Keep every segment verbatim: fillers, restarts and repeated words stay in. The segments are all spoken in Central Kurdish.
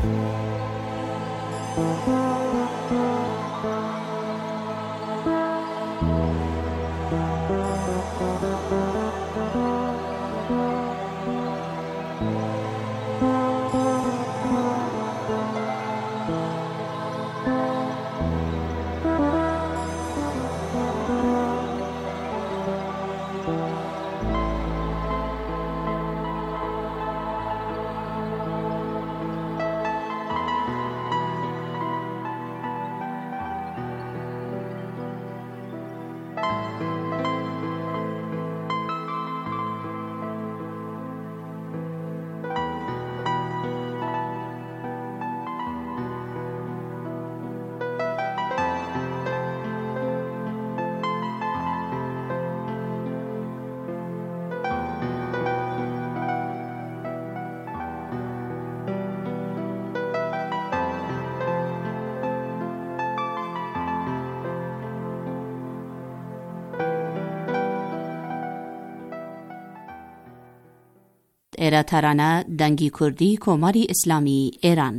ئێرە تەرانە دەنگی کوردی کۆماری ئیسلامی ئێران.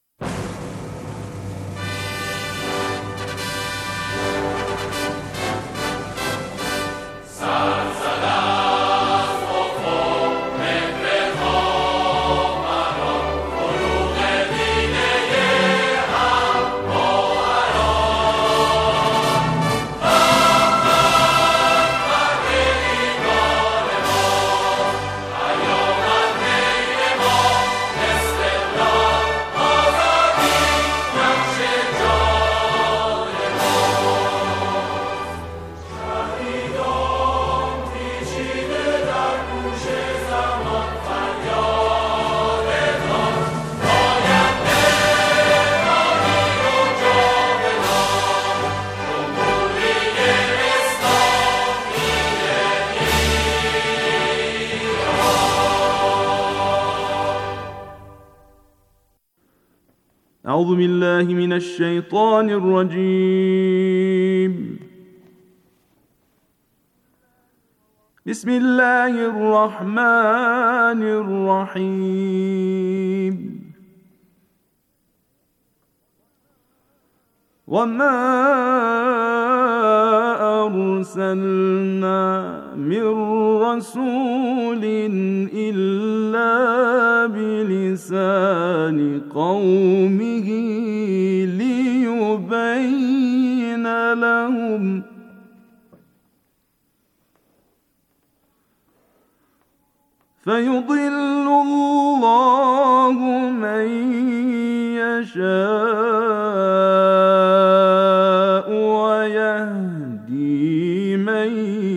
أعوذ بالله من الشيطان الرجيم. بسم الله الرحمن الرحيم. وما أرسلنا من رسول إلا بلسان قومه ليبين لهم فيضل الله من يشاء ويهدي من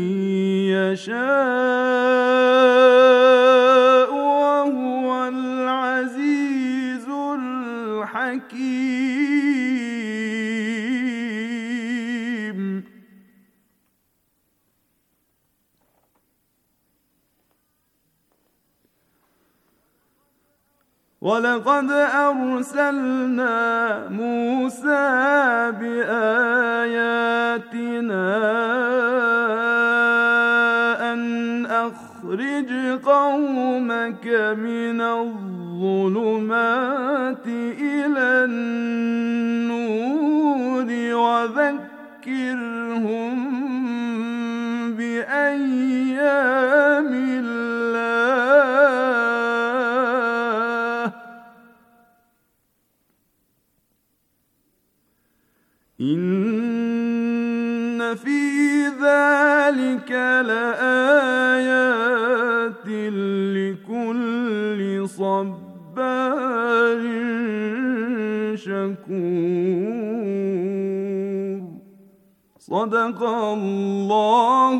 يشاء وهو العزيز الحكيم. ولقد أرسلنا موسى بآياتنا أن أخرج قومك من الظلمات إلى النور وذكرهم بأيام الله إن في ذلك لآيات لكل صبار شكور. صدق الله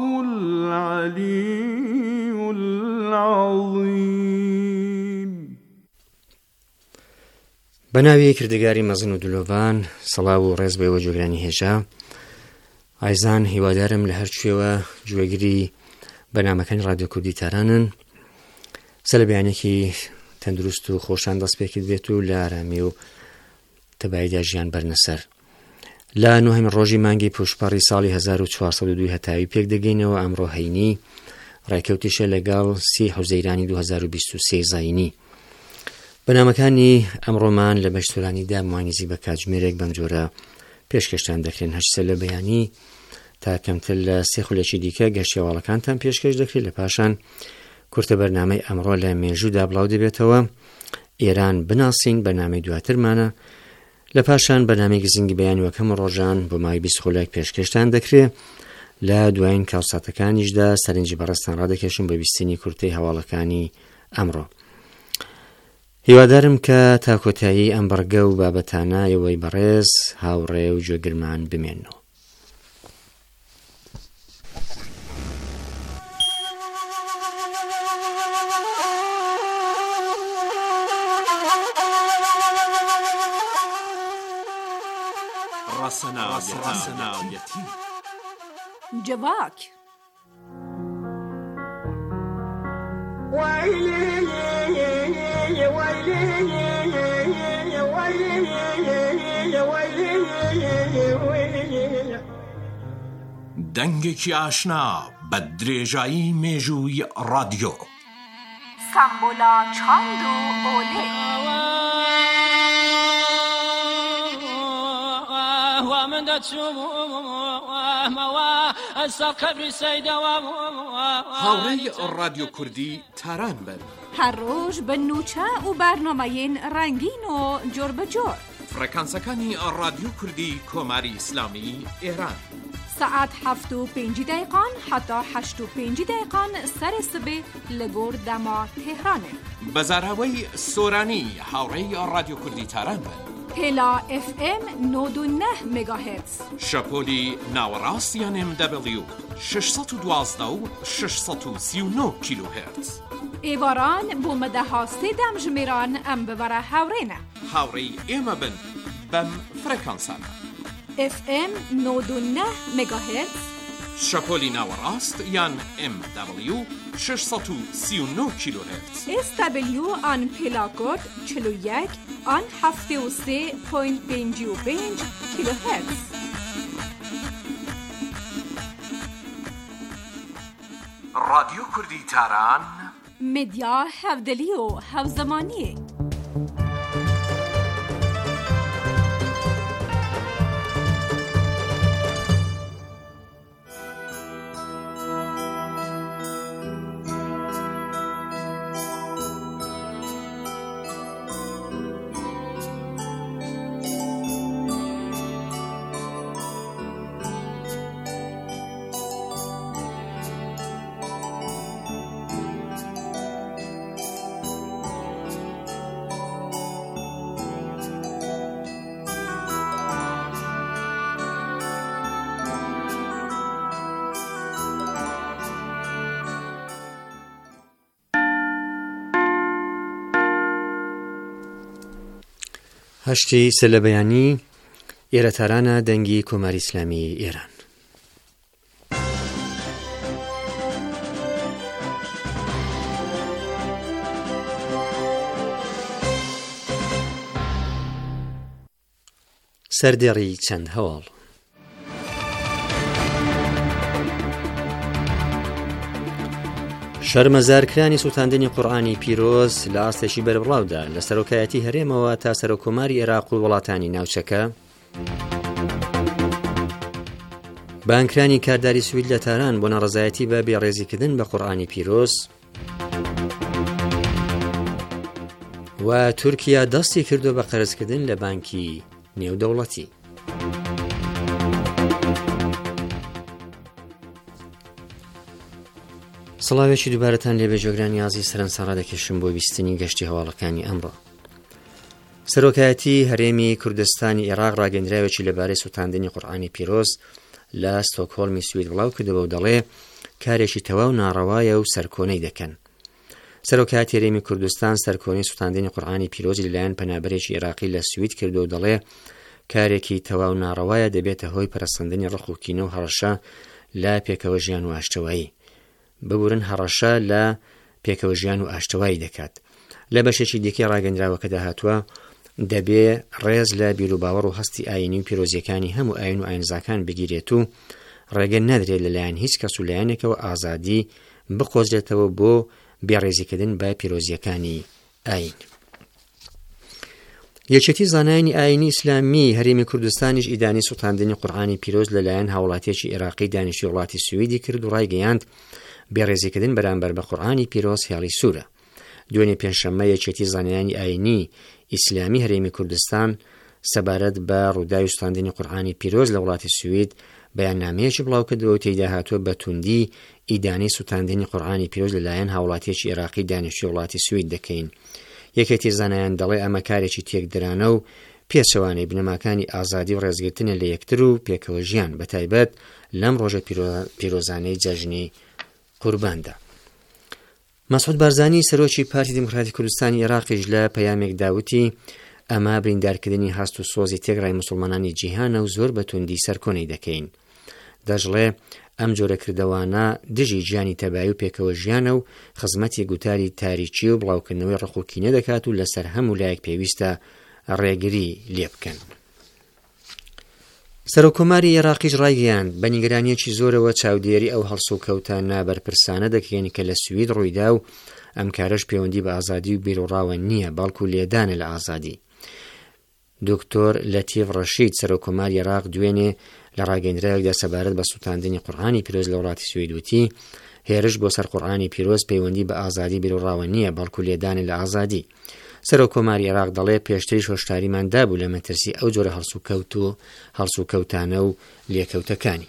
العلي العظيم. بەناوی کردگاری مەزن و دلۆڤان، سەڵاو و ڕێز بەوە جۆگرانی هێژا. ئایزان هیوادارم لە هەر کوێوە گوێگری بەنامەکانی ڕادیۆ کوردی تارانن. سە لە بەیانێکی تەندروست و خۆشان دەست پێکرد بێت و لە ئارامی و تەباییدا ژیان بەرنەسەر. لە نۆهەمین ڕۆژی مانگی پوشپەڕی ساڵی هەزار و چوارسەد و دوو هەتاوی پێک دەگەینەوە. ئەمڕۆ هەینی ڕێکەوتیشە لەگەڵ سی حوزەیرانی دوو هەزار و بیست و سێ زاینی. بەنامەکانی ئەمڕۆمان لە بەشتۆرانیدا موانیزی بە کاتژمێرێک بەم جۆرە پێشکەشتان دەکرێن. هەشت لە بەیانی تا کەمتر لە سێ خولێکی دیکە گەشتیاواڵەکانتان پێشکەش دەکرێت. لە پاشان کورتە بەرنامەی ئەمڕۆ لە مێژوودا بڵاو دەبێتەوە. ئێران بناسین بەنامەی دواترمانە. لە پاشان بەنامەی گزنگی بەیانی وەکەم ڕۆژان بۆ مای بیست خولێک پێشکەشتان دەکرێت. لە دوایین کاوساتەکانیشدا سەرنجی بەڕێستان ڕادەکێشن بە بیستنی کورتەی هەواڵەکانی ئەمڕۆ. هیوادارم کە تا کۆتایی ئەم بەڕگە و بابەتانە ئێوەی بەڕێز هاوڕێ و گوێگرمان بمێنەوە. ڕاسەناویەتی جواک دەنگێکی ئاشنا بە درێژایی مێژووی ڕادیۆ سامبۆلا چاند و ئۆلێ هاوڕێی ڕادیۆ کوردی تاران بن. هەر ڕۆژ بە نوچە و بەرنامەیەن ڕەنگین و جۆر بەجۆر. فڕەکانسەکانی ڕادیۆ کوردی کۆماری ئیسلامی ئێران سەعات هەفت و پێنج دقیقان حتا هەشت و پێنج دقیقان سەرێ سبێ لە گۆر دەما تێهرانێ. بەزاراوەی سۆرانی هاوڕێی ڕادیۆ کوردی تاران بن. پێلا ئف ئێم نۆد و نە مێگاهێرتز. شەپۆلی ناوەڕاست یان ئێم دەبلیو شەشسەد و دوازدە و شەشسەد و سی و نۆ کیلۆهێرتز. ئێواران بۆ مەدەها سێ دەمژمێران ئەم ببەرە هاوڕێنە. هاوڕێی ئێمە بن بەم فڕەکانسانە. ئف ئێم نۆد و نە مێگاهێرتز. شەپۆلی ناوەڕاست یان ئێم دەبلیو شەشسەد و سی و نۆ کیلۆهێرتز. ئێس دەبلیو ئان پێلاکۆد چل و یەک ئان هەفتێ و سێ پۆینت پێنج و پێنج کیلۆهێرتز. ڕادیۆ کوردی تاران مدیا هەودەلی و هەوزەمانیە. هەشتی سە لە بەیانی ئێرە تارانە دەنگی کۆماری ئیسلامی ئێران. سەردێڕی چەند هەواڵ. شەرمەزارکرانی سوتاندنی قورئانی پیرۆز لە ئاستێکی بەربڵاودا لە سەرۆکایەتی هەرێمەوە تا سەرۆکۆماری عێراق و وڵاتانی ناوچەکە. بانکرانی کارداری سوید لە تاران بۆ ناڕەزایەتی بە بێڕێزیکردن بە قورئانی پیرۆز. و تورکیا دەستی کردو بە قەرزکردن لە بانکی نێودەوڵەتی. سڵاوێکی دووبارەتان لێبێ جۆگرانی ئازیز سەرەنسان ڕادەکێشم بۆ بیستنی گەشتی هەواڵەکانی ئەمڕۆ. سەرۆکایەتی هەرێمی کوردستانی عێراق ڕاگەندراوێکی لەبارەی سوتاندنی قورئانی پیرۆز لە ستۆکهۆڵمی سوید بڵاو کردەوە و دەڵێ کارێکی تەواو ناڕەوایە و سەرکۆنەی دەکەن. سەرۆکایەتی هەرێمی کوردستان سەرکۆنەی سوتاندنی قورئانی پیرۆزی لەلایەن پەنابەرێکی عێراقی لە سوید کردو و دەڵێ کارێکی تەواو ناڕەوایە دەبێتە هۆی پەرەسەندنی ڕق و کینە و هەڕەشە لە پێکەوە ژیان و ئاشتەوایی. ببورن هەڕەشە لە پێکەوە ژیان و ئاشتەوایی دەکات. لە بەشێکی دیکەی ڕاگەندراوەکەدا هاتووە دەبێ ڕێز لە بیر و باوەڕ و هەستی ئاینی و پیرۆزیەکانی هەموو ئاین و ئاینزاکان بگیرێت و ڕێگە نەدرێت لەلایەن هیچ کەس و لایەنێکەوە ئازادی بقۆزرێتەوە بۆ بێڕێزیکردن بە پیرۆزیەکانی ئاین. یەکێتی زانایانی ئاینی ئیسلامی هەرێمی کوردستانیش ئیدانی سوڵتاندنی قورئانی پیرۆز لەلایەن هاوڵاتیەکی عێراقی دانیشتوی وڵاتی سویدی کرد و ڕایگەیاند بێڕێزیکردن بەرامبەر بە قورئانی پیرۆز خیاڵی سوورە. دوێنێ پێنجشەممە یەکێتی زانایانی ئاینی ئیسلامی هەرێمی کوردستان سەبارەت بە ڕووداوی سوڵتاندنی قورئانی پیرۆز لە وڵاتی سوید بەیاننامەیەکی بڵاو کردەوە و تێیدا هاتووە بە توندی ئیدانی سوڵتاندنی قورئانی پیرۆز لەلایەن هاوڵاتیەکی عێراقی دانیشتوی وڵاتی سوید دەکەین. یەکێتی زانایان دەڵێ ئەمە کارێکی تێکدرانە و پێچەوانەی بنەماکانی ئازادی و ڕێزگرتنە لە یەکتر و پێکەوە ژیان بەتایبەت لەم ڕۆژە پیرۆزانەی جەژنی قورباندا. مەسعود بارزانی سەرۆکی پارتی دموکراتی کوردستانی عێراقیش لە پەیامێک داوتی ئەمە بریندارکردنی هەست و سۆزی تێگڕای موسڵمانانی جیهانە و زۆر بە توندی سەرکۆنەی دەکەین. دەژڵێ ئەم جۆرە کردەوانە دژی گیانی تەبایی و پێکەوە ژیانە و خزمەتی گوتاری تاریکی و بڵاوکردنەوەی ڕقوکینە دەکات و لەسەر هەموو لایەک پێویستە ڕێگری لێ بکەن. سەرۆکۆماری عێراقیش ڕایگەیاند بە نیگەرانیەکی زۆرەوە چاودێری ئەو هەڵسە و کەوتانە بەرپرسانە دەکەین کە لە سوید ڕوویدا و ئەم کارەش پەیوەندی بە ئازادی و بیرۆڕاوە نییە بەڵکو لێدانە لە ئازادی. دکتۆر لەتیف ڕەشید سەرۆکۆماری عێراق دوێنێ لە ڕاگەیەندراوێکدا سەبارەت بە سوڵتاندنی قورئانی پیرۆز لە وڵاتی سوید وتی هێرش بۆ سەر قورئانی پیرۆز پەیوەندی بە ئازادی بیرۆڕاوە نییە بەڵکو لێدانە لە ئازادی. سەرۆکۆماری عێراق دەڵێ پێشتریش هۆشداریمان دابوو لە مەترسی ئەو جۆرە هەڵسو کەوت و هەڵسو کەوتانە و لێکەوتەکانی.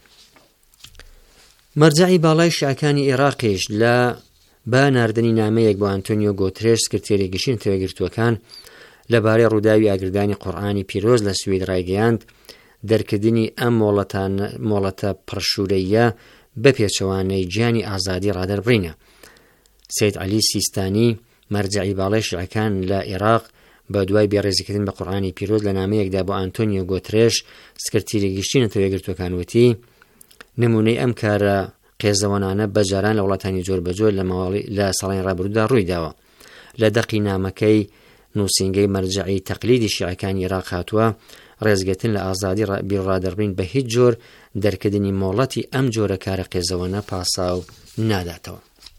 مەرجعی باڵای شیعەکانی عێراقیش لە با ناردنی نامەیەک بۆ ئەنتۆنیۆ گۆترێش سکرتێری گشتین تەوەگرتووەکان لەبارەی ڕووداوی ئاگردانی قورئانی پیرۆز لە سوید ڕایگەیاند دەرکردنی ئەم مۆڵەتە پڕشورەیە بە پێچەوانەی گیانی ئازادی ڕادەربڕینە. سەید عەلی سیستانی مەرجعی باڵای شیعەکان لە عێراق بە دوای بێڕێزیکردن بە قورئانی پیرۆز لە نامەیەکدا بۆ ئەنتۆنیۆ گۆترێش سکرتێری گشتینە تەوەگرتووەکان وتی نمونەی ئەم کارە قێزەوەنانە بەجاران لە وڵاتانی جۆر بەجۆر لە ساڵانی ڕابردوودا ڕوویداوە. لە دەقی نامەکەی نووسینگەی مەرجعی تەقلیدی شیعەکانی عێراق هاتووە ڕێزگرتن لە ئازادی بیرڕادەربڕین بە هیچ جۆر دەرکردنی مۆڵەتی ئەم جۆرە کارە قێزەوەنە پاساو ناداتەوە.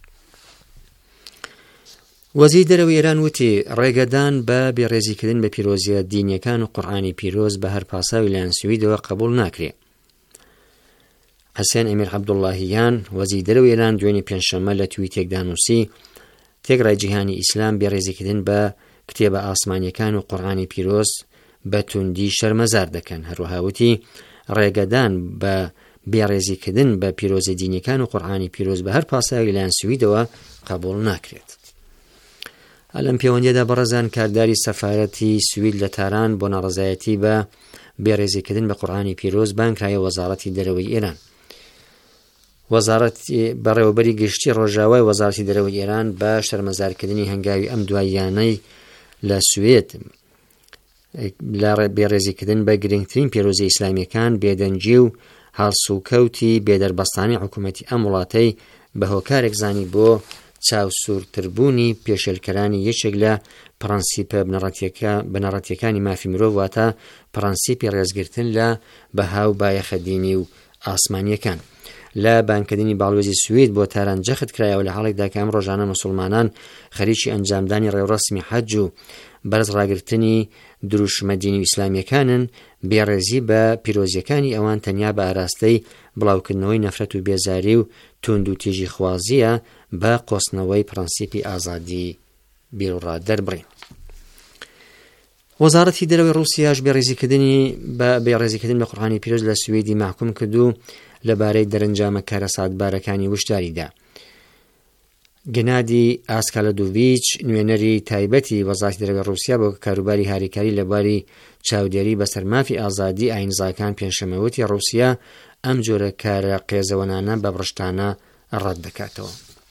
وەزیری دەرەوەی ئێران وتی ڕێگەدان بە بێڕێزیکردن بە پیرۆزیە دینیەکان و قورئانی پیرۆز بە هەر پاساوی لایەن سویدەوە قبوڵ ناکرێت. حەسێن ئەمیر عەبدوڵڵاهیان وەزیری دەرەوەی ئێران دوێنێ پێنجشەممە لە تویتێکدا نووسی تێگڕای جیهانی ئیسلام بێڕێزیکردن بە کتێبە ئاسمانیەکان و قورئانی پیرۆز بە توندی شەرمەزار دەکەن. هەروەها وتی ڕێگەدان بە بێڕێزیکردن بە پیرۆزە دینیەکان و قورئانی پیرۆز بە هەر پاساوی لایەن سویدەوە قبوڵ ناکرێت. لەم پەیوەندیەدا بەڕێزان کارداری سەفارەتی سوید لە تاران بۆ ناڕەزایەتی بە بێڕێزیکردن بە قورئانی پیرۆز بانکرایە وەزارەتی دەرەوەی ئێران. وەزارەتی بەڕێوەبەری گشتی ڕۆژاوای وەزارەتی دەرەوەی ئێران بە شەرمەزارکردنی هەنگاوی ئەم دواییانەی لە سوێد لە بێڕێزیکردن بە گرنگترین پیرۆزی ئیسلامیەکان بێدەنجی و هەڵسوکەوتی بێدەربەستانی حکوومەتی ئەم وڵاتەی بە هۆکارێک زانی بۆ چاوسوورتربوونی پێشێلکەرانی یەکێک لە پرەنسیپە بنەڕەتیەکانی مافی مرۆڤ واتە پرەنسیپی ڕێزگرتن لە بەهاو بایەخە دینی و ئاسمانیەکان. لە بانکردنی باڵوێزی سوید بۆ تاران جەخت کرایەوە لە حاڵێکدا کە ئەم ڕۆژانە موسڵمانان خەریکی ئەنجامدانی ڕێوڕەسمی حەج و بەرز ڕاگرتنی دروشمە دینی و ئیسلامیەکانن بێڕێزی بە پیرۆزیەکانی ئەوان تەنیا بە ئاراستەی بڵاوکردنەوەی نەفرەت و بێزاری و توند و تیژی خوازیە بە قۆسنەوەی پرەنسیپی ئازادی بیرڕادەربڕین. وەزارەتی دەرەوەی ڕووسیاش بێڕێزیکردنی بە بێڕێزیکردن بە قورئانی پیرۆز لە سوێدی ماحکوم کرد و لەبارەی دەرەنجامە کارە ساتبارەکانی وشداریدا. گەنادی ئاسکالەدۆڤیچ نوێنەری تایبەتی وەزارەتی دەرەوەی ڕووسیا بۆ کاروباری هاریکاری لەباری چاودێری بەسەر مافی ئازادی ئاینزاکان پێنجشەمەوەتی ڕووسیا ئەم جۆرە کارە قێزەوەنانە بە بڕشتانە ڕەت دەکاتەوە.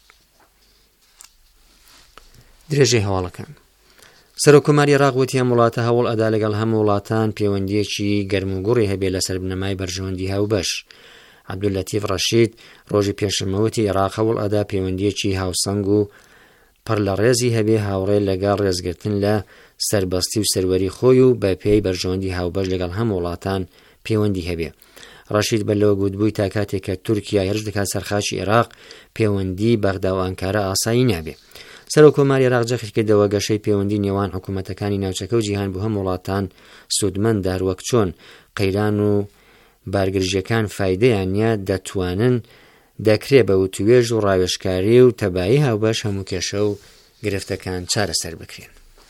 درێژەی هەواڵەکان سەرۆکۆماری عێراق وتی ئەم وڵاتە هەوڵ ئەدا لەگەڵ هەموو وڵاتان پەیوەندیەکی گەرموگوڕی هەبێت لەسەر بنەمای بەرژەوەندی هاوبەش. عەبدولەتیف ڕەشید ڕۆژی پێنجشەممەوەتی عێراق هەوڵ ئەدا پەیوەندیەکی هاوسەنگ و پڕ لە ڕێزی هەبێ هاوڕێ لەگەڵ ڕێزگرتن لە سەربەستی و سەروەری خۆی و بە پێی بەرژەوەندی هاوبەش لەگەڵ هەموو وڵاتان پەیوەندی هەبێ. ڕەشید بەلەوە گوتبووی تا کاتێک کە تورکیا هێرش دەکات سەرخاشی عێراق پەیوەندی بەغدا و ئەنکارە ئاسایی نابێ. سەرۆکۆماری عێراق جەخت کردەوە گەشەی پەیوەندی نێوان حکوومەتەکانی ناوچەکە و جیهان بۆ هەم وڵاتان سوودمەند هەروەک چۆن قەیران و بارگرژیەکان فایدەیان نیە دەتوانن دەکرێ بە وتوێژ و ڕاوێژکاری و تەبایی هاوبەش هەموو کێشە و گرفتەکان چارەسەر بکرێن.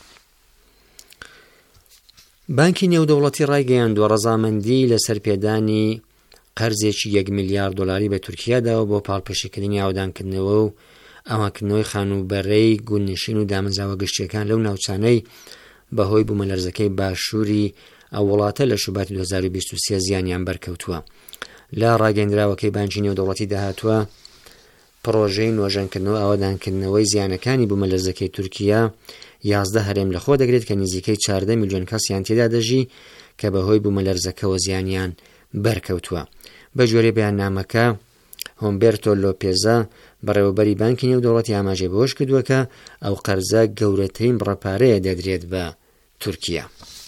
بانکی نێودەوڵەتی ڕایگەیاندووە ڕەزامەندی لەسەر پێدانی قەرزێکی یەک میلیارد دۆلاری بە تورکیاداوە بۆ پاڵپەشیکردنی ئاودانکردنەوە و ئەوانکردنەوەی خانوبەرەی گوندنشین و دامەزراوە گشتیەکان لەو ناوچانەی بەهۆی بوومەلەرزەکەی باشووری ئەو وڵاتە لە شوباتی دوو هەزار و بیست و سێ زیانیان بەرکەوتووە. لە ڕاگەیاندراوەکەی بانکی نێودەوڵەتی داهاتووە پرۆژەی نوێژەنکردنەوە ئاوادانکردنەوەی زیانەکانی بوومەلەرزەکەی تورکیا یازدە هەرێم لەخۆ دەگرێت کە نزیکەی چاردە میلیۆن کەسیان تێدا دەژی کە بەهۆی بوومەلەرزەکەەوە زیانیان بەرکەوتووە. بە جۆرێ بەیاننامەکە هۆمبێرتۆ لۆپێزە بەڕێوەبەری بانکی نێودەوڵەتی ئاماژەی بەوەش کردووە کە ئەو قەرزە گەورەترین بڕەپارەیە دەدرێت بە تورکیا.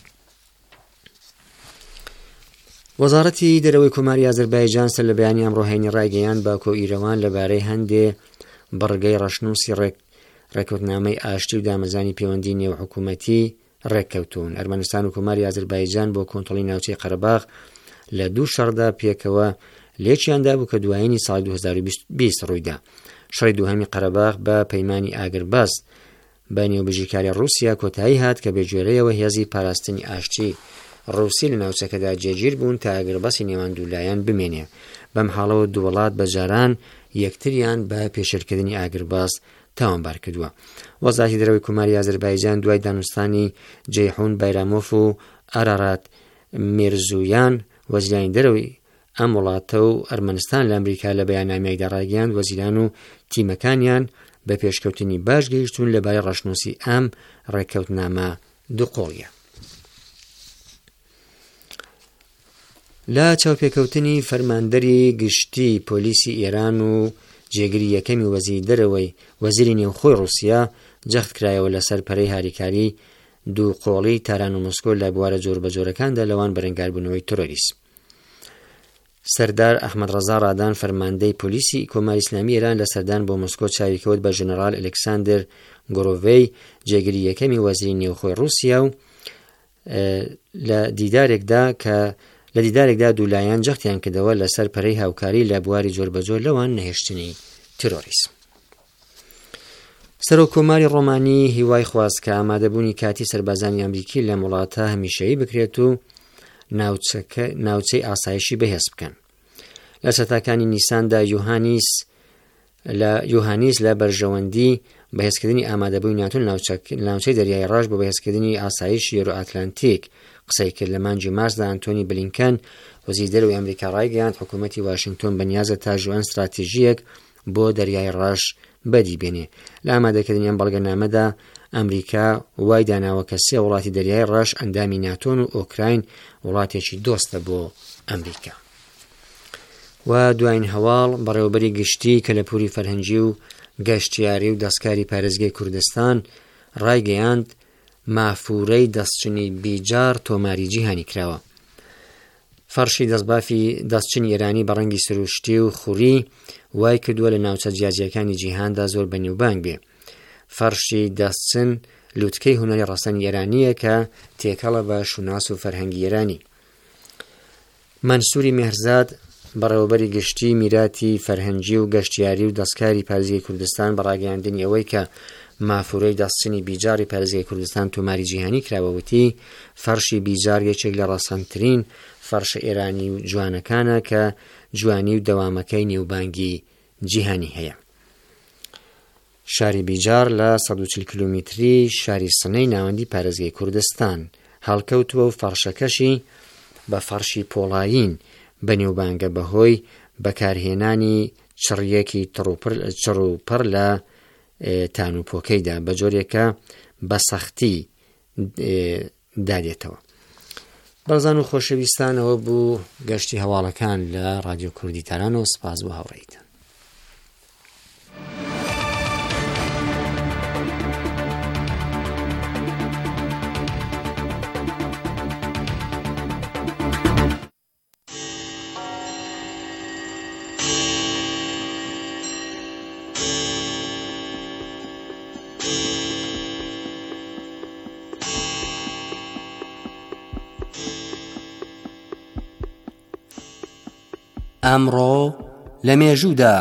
وەزارەتی دەرەوەی کۆماری ئازەربایجان سەر لە بەیانی ئەمڕۆهێنی ڕایگەیاند باکۆ ئیرەوان لەبارەی هەندێ بڕگەی ڕەشنووسی ڕێکەوتنامەی ئاشتی و دامەزانی پەیوەندی نێوحکوومەتی ڕێککەوتون. ئەرمەنستان و کۆماری ئازەربایجان بۆ کۆنتڕۆڵی ناوچەی قەرەباغ لە دوو شەڕدا پێکەوە لێکیاندا بوو کە دوایینی ساڵی دوو هەزار و بیست ڕوویدا. شەڕی دووهەمی قەرەباغ بە پەیمانی ئاگرباز بە نێوبژیرکاری ڕووسیا کۆتایی هات کە بێگوێرەیەوە هێزی پاراستنی ئاشتی ڕووسی لە ناوچەکەدا جێگیر بوون تا ئاگرباسی نێوان دوولایەن بمێنێ. بەم حاڵەوە دوو وڵات بەجاران یەکتریان بە پێشێرکردنی ئاگرباز تاوانبار کردووە. وەزارەتی دەرەوەی کۆماری ئازەربایجان دوای دانوستانی جەیحون بایرامۆف و ئارارات میرزویان وەزیرانی دەرەوەی ئەم وڵاتە و ئەرمەنستان لە ئەمریکا لە بەیاننامەیەکدا ڕایگەیاند وەزیران و تیمەکانیان بە پێشکەوتنی باش گەیشتون لەبارەی ڕەشنووسی ئەم ڕێککەوتنامە دووقۆڵیە. لە چاوپێکەوتنی فەرماندەری گشتی پۆلیسی ئێران و جێگیری یەکەمی وەزیری دەرەوەی وەزیری نێوخۆی ڕووسیا جەخت کرایەوە لەسەر پەرەی هاریکاری دووقۆڵی تاران و مۆسکۆ لە بوارە جۆر بە جۆرەکاندا لەوان بەرەنگاربوونەوەی تۆرۆریسم. سەردار ئەحمەد ڕەزا ڕادان فەرماندەی پۆلیسی کۆماری ئیسلامی ئێران لە سەردان بۆ مۆسکۆ چاویکەوت بە ژنەڕال ئەلێکساندر گۆرۆڤێی جێگیری یەکەمی وەزیری نێوخۆی ڕووسیا و لە دیدارێکدا کە لە دیدارێکدا دوولایەن جەختیان کردەوە لەسەر پەرەی هاوکاری لە بواری جۆر بە جۆر لەوان نەهێشتنی تیرۆریسم. سەرۆکۆماری ڕۆمانی هیوای خواست کە ئامادەبوونی کاتی سەربازانی ئەمریکی لە وڵاتە هەمیشەیی بکرێت و ناوچەی ئاسایشی بەهێز بکەن. لە سەتاکانی نیساندا یوهانیس لە یوهانیس لە بەرژەوەندی بەهێزکردنی ئامادەبووی ناتۆ ناوچەی دەریای ڕاش بۆ بەهێزکردنی ئاسایش یۆرۆ ئاتلانتیک قسەی کرد. لە مانگی مارسدا ئەنتۆنی بلینکەن وەزیری دەرەوەی ئەمریکا ڕایگەیاند حکوومەتی واشنگتۆن بەنیازە تا ژوان استراتیژیەک بۆ دەریای ڕاش بەدی بێنێ. لە ئامادەکردنی ئەم بەڵگەنامەدا ئەمریکا وای داناوە کە سێ وڵاتی دەریای ڕاش ئەندامی ناتۆن و ئۆکراین وڵاتێکی دۆستە بۆ ئەمریکا. و دوایین هەواڵ بەڕێوەبەری گشتی کە لە پووری فەرهەنگی و گەشتیاری و دەستکاری پارێزگای کوردستان ڕایگەیاند مافورەی دەستچنی بیجار تۆماری جیهانی کراوە. فەرشی دەستبافی دەستچنی ئێرانی بە ڕەنگی سروشتی و خوری وای کردووە لە ناوچە جیاجیەکانی جیهاندا زۆر بەنێوبانگ بێ. فەرشی دەستچن لووتکەی هونەری ڕەسەنی ئێرانیە کە تێکەڵە بە شوناس و فەرهەنگی ئێرانی. مەنسووری مێهرزاد بەڕێوەبەری گشتی میراتی فەرهەنگی و گەشتیاری و دەستکاری پارێزگای کوردستان بە ڕاگەیاندنی ئەوەی کە مافورەی دەستچنی بیجاری پارێزگای کوردستان تۆماری جیهانی کراوەوتی فەرشی بیجار یەکێک لە ڕەسەنترین فەرشە ئێرانی و جوانەکانە کە جوانی و دەوامەکەی نێوبانگی جیهانی هەیە. شاری بیجار لە سەد و چل کیلۆمتری شاری سنەی ناوەندی پارێزگای کوردستان هەڵکەوتووە و فەرشەکەشی بە فەرشی پۆڵاین بەنێوبانگە بەهۆی بەکارهێنانی چڕیەکی چڕوپڕ لە تانوپۆکەیدا بە جۆرێکە بە سەختی دادێتەوە. بەڕزان و خۆشەویستانەوە بوو گەشتی هەواڵەکان لە ڕادیۆ کوردی تاران و سپاس بۆ هاوڕێیتان. ئەمڕۆ لە مێژوودا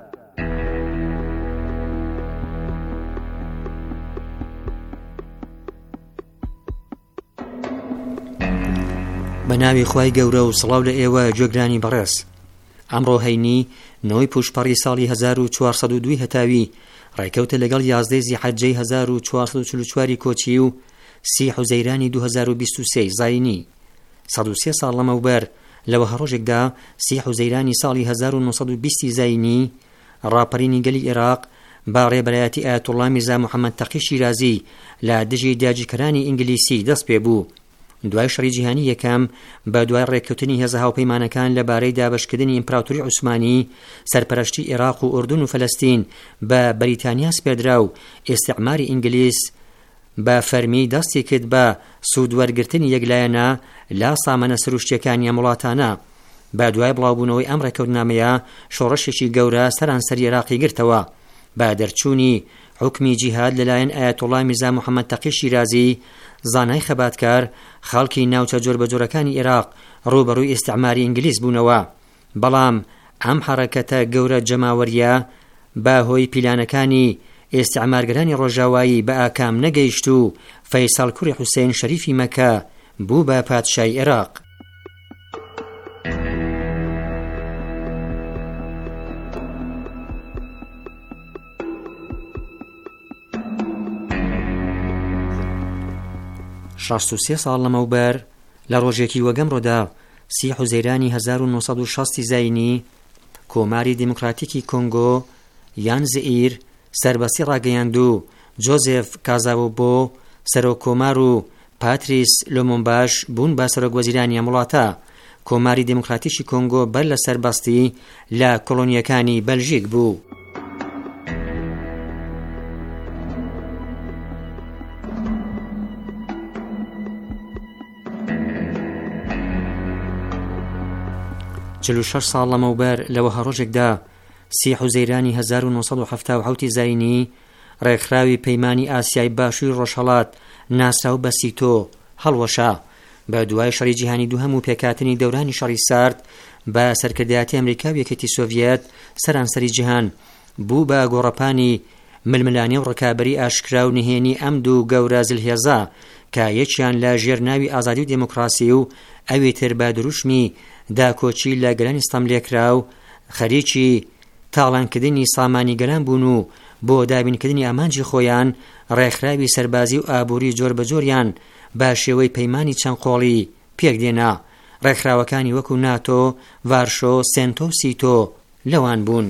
بە ناوی خوای گەورە و سڵاو لە ئێوە گوێگرانی بەڕێز. ئەمڕۆ هەینی نەوەی پوشپەڕی ساڵی هەزار و چوارسەد و دوو هەتاوی ڕێکەوتە لەگەڵ یازدەی زیحەجەی هەزار و چوارسەد و چل و چواری کۆچی و سی حوزەیرانی دوو هەزار و بیست و سێ زاینی. سەد و سێ ساڵ لەمەوبەر لەوە هەڕۆژێکدا سی حوزەیرانی ساڵی هەزار و نۆسەد و بیست زاینی ڕاپەرینی گەلی عێراق با ڕێبەرایەتی ئایەتوڵڵا میرزا محەممەد تەقی شیرازی لە دژی داگیرکەرانی ئینگلیسی دەست پێ بوو. دوای شەڕی جیهانی یەکەم بە دوای ڕێککەوتنی هێزە هاوپەیمانەکان لەبارەی دابەشکردنی ئیمپراتۆری عوسمانی سەرپەرشتی عێراق و ئوردون و فەلەستین بە بەریتانیا سپێدرا و ئێستیعماری ئینگلیس بە فەرمی دەستی کرد بە سوودوەرگرتنی یەکلایەنە لا سامانە سروشتیەکانی وڵاتانە. بە دوای بڵاوبوونەوەی ئەم ڕێکەوتنامەیە شۆڕەشێکی گەورە سەرانسەری عێراقی گرتەوە بە دەرچوونی حکمی جیهاد لەلایەن ئایەتوڵڵا میرزا محەممەد تەقی شیرازی. زانای خەباتکار خەڵکی ناوچە جۆر بە جۆرەکانی عێراق ڕوبەڕووی ئێستیعماری ئینگلیس بوونەوە، بەڵام ئەم حەرەکەتە گەورە جەماوەریە بە هۆی پیلانەکانی ئێستیعمارگەرانی ڕۆژاوایی بە ئاکام نەگەیشت و فەیساڵ کوڕی حوسێن شەریفی مەکە بوو بە پادشای عێراق. شەست و سێ ساڵ لەمەوبەر لە ڕۆژێکی وەگەمڕۆدا سی حوزەیرانی هەزار و نۆسەد و شەست زاینی کۆماری دیموکراتیکی کۆنگۆ یان زئیر سەربەستی ڕاگەیاند و جۆزێف کازاڤۆبۆ سەرۆکۆمار و پاتریس لۆمۆمباش بوون بە سەرۆکوەزیرانی ئەم وڵاتە. کۆماری دیموکراتیکی کۆنگۆ بەر لە سەربەستی لە کۆلۆنیەکانی بەلژیک بوو. چل و شەش ساڵ لەمەوبەر لەوە هەڕۆژێکدا سی حوزەیرانی هەزار و نۆسەد و هەفتا و حەوتی زاینی ڕێکخراوی پەیمانی ئاسیای باشووری ڕۆژهەڵات ناسراو بە سیتۆ هەڵوەشا. بە دوای شەڕی جیهانی دووهەم و پێکاتنی دەورانی شەڕی سارد بە سەرکردایەتی ئەمریکا و یەکێتی سۆڤیەت سەرانسەری جیهان بوو بە گۆڕەپانی ململانی و ڕکابەری ئاشکرا و نهێنی ئەم دوو گەورە زلهێزە کە یەکیان لە ژێرناوی ئازادی و دموکراسی و ئەوی تر بە دروشمی داکۆچی لە گەلانی ستەملێکرا و خەریکی تاڵانکردنی سامانی گەلان بوون و بۆ دابینکردنی ئامانجی خۆیان ڕێکخراوی سەربازی و ئابووری جۆر بە جۆریان بە شێوەی پەیمانی چەند قۆڵی پێکدێنا. ڕێکخراوەکانی وەکو ناتۆ، ڤارشۆ، سێنتۆ و سیتۆ لەوان بوون.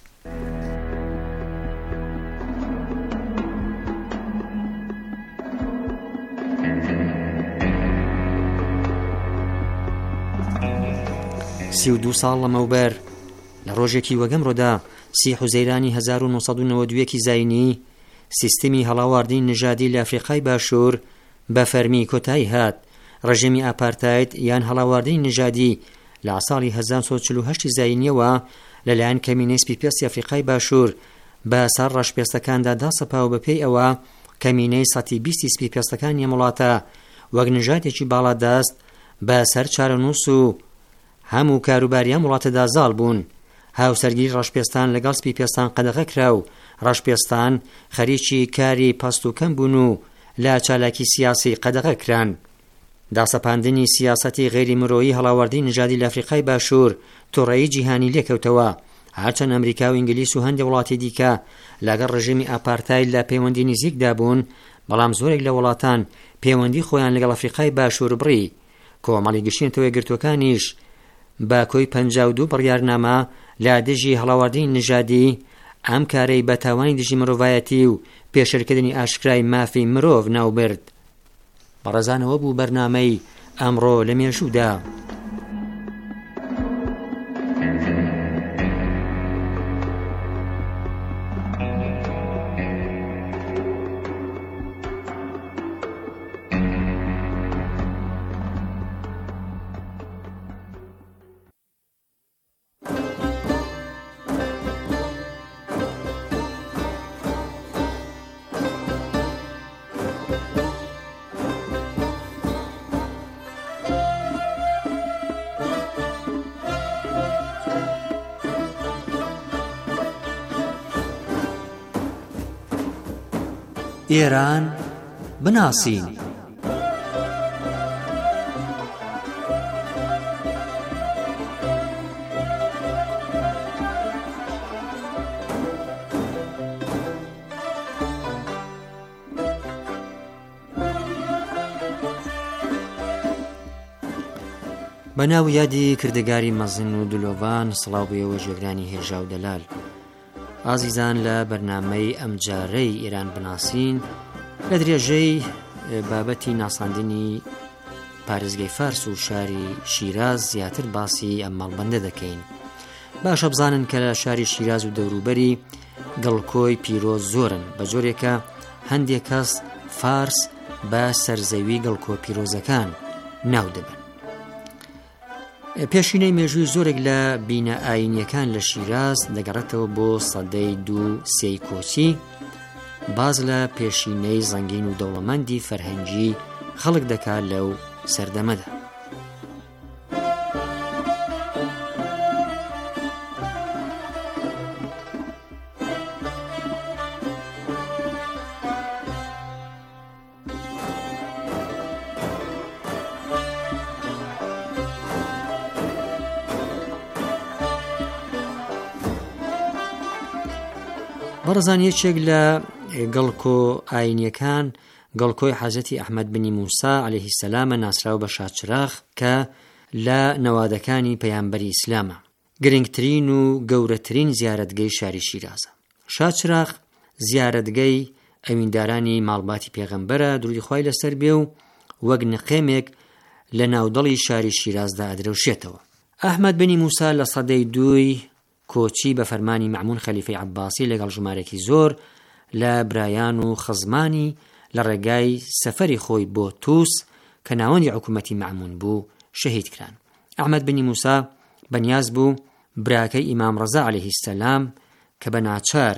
سی و دوو ساڵ لەمەوبەر لە ڕۆژێکی وەگەمڕۆدا سی حوزەیرانی هەزار و نۆسەد و نەوە و دووەکی زاینی سیستمی هەڵاواردنی نژادی لە ئەفریقای باشوور بە فەرمی کۆتایی هات. ڕژیمی ئاپارتایت یان هەڵاواردنی نژادی لە ساڵی هەزار و سەد و چل و هەشت زاینیەوە لەلایەن کەمینەی سپیپێسی ئەفریقای باشوور بە سەر ڕەشپێستەکاندا داسەپاو بە پێی ئەوە کەمینەی سەتی بیستی سپیپێستەکانی وڵاتە وەک نژادێکی باڵادەست بە سەر چارەنووس و هەموو کاروباریان وڵاتەدا زاڵ بوون. هاوسەرگیری ڕەشپێستان لەگەڵ سپیپێستان قەدەغە کرا و ڕەشپێستان خەریکی کاری پەست و کەم بوون و لا چالاکی سیاسی قەدەغە کران. داسەپاندنی سیاسەتی غێری مرۆیی هەڵاوەردی نژادی لە ئەفریقای باشوور تووڕەیی جیهانی لێکەوتەوە، هەرچەند ئەمریکا و ئینگلیس و هەندێک وڵاتی دیکە لەگەڵ ڕژیمی ئاپارتای لە پەیوەندی نزیکدا بوون، بەڵام زۆرێک لە وڵاتان پەیوەندی خۆیان لەگەڵ ئەفریقای باشوور بڕی. کۆمەڵی گشتینەوەی گرتوەکانیش بە کۆی پەنجا و دوو بڕیارنامە لە دژی هەڵاوەردی نژادی ئەم کارەی بە تاوانی دژی مرۆڤایەتی و پێشێرکردنی ئاشکرای مافی مرۆڤ ناوبرد. بەڕێزانەوە بوو بەرنامەی ئەمڕۆ لە مێژوودا. ئێران بناسین. بەناو یادی کردگاری مەزن و دلۆڤان سڵاو بێەوە ژێگرانی هێژا و دەلال. ئازیزان لە بەرنامەی ئەمجارەی ئێران بناسین لە درێژەی بابەتی ناساندنی پارێزگای فارس و شاری شیراز زیاتر باسی ئەم مەڵبەندە دەکەین. باشە بزانن کە لە شاری شیراز و دەوروبەری گەڵکۆی پیرۆز زۆرن، بە جۆرێکە هەندێک کەس فارس بە سەرزەوی گەڵکۆ پیرۆزەکان ناو دەبن. پێشینەی مێژووی زۆرێک لە بینە ئاینیەکان لە شیراز دەگەڕێتەوە بۆ سەدەی دوو سێی کۆچی، باز لە پێشینەی زەنگین و دەوڵەمەندی فەرهەنگی خەڵک دەکات لەو سەردەمەدا. بەڕزان یەکێک لە گەڵکۆ ئاینیەکان گەڵکۆی حەزەتی ئەحمەد بنی موسا عەلەیهی سەلامە ناسراو بە شاچراغ کە لە نەوادەکانی پەیامبەری ئیسلامە، گرنگترین و گەورەترین زیارەتگەی شاری شیرازە. شاچراغ زیارەتگەی ئەویندارانی ماڵباتی پێغەمبەرە درودی خوای لەسەر بێ و وەک نقێمێک لە ناودەڵی شاری شیرازدا ئەدرەوشێتەوە. ئەحمەد بنی موسا لە سەدەی دووی کۆچی بە فەرمانی مەعمون خەلیفەی عەباسی لەگەڵ ژمارەی زۆر لە برایان و خزمانی لە ڕێگای سەفەری خۆی بۆ تووس کە ناوەندی حکوومەتی مەعمون بوو شەهید کران. ئەحمەد بنی موسا بەنیاز بوو براکەی ئیمام ڕەزا عەلەیهی سەلام کە بە ناچار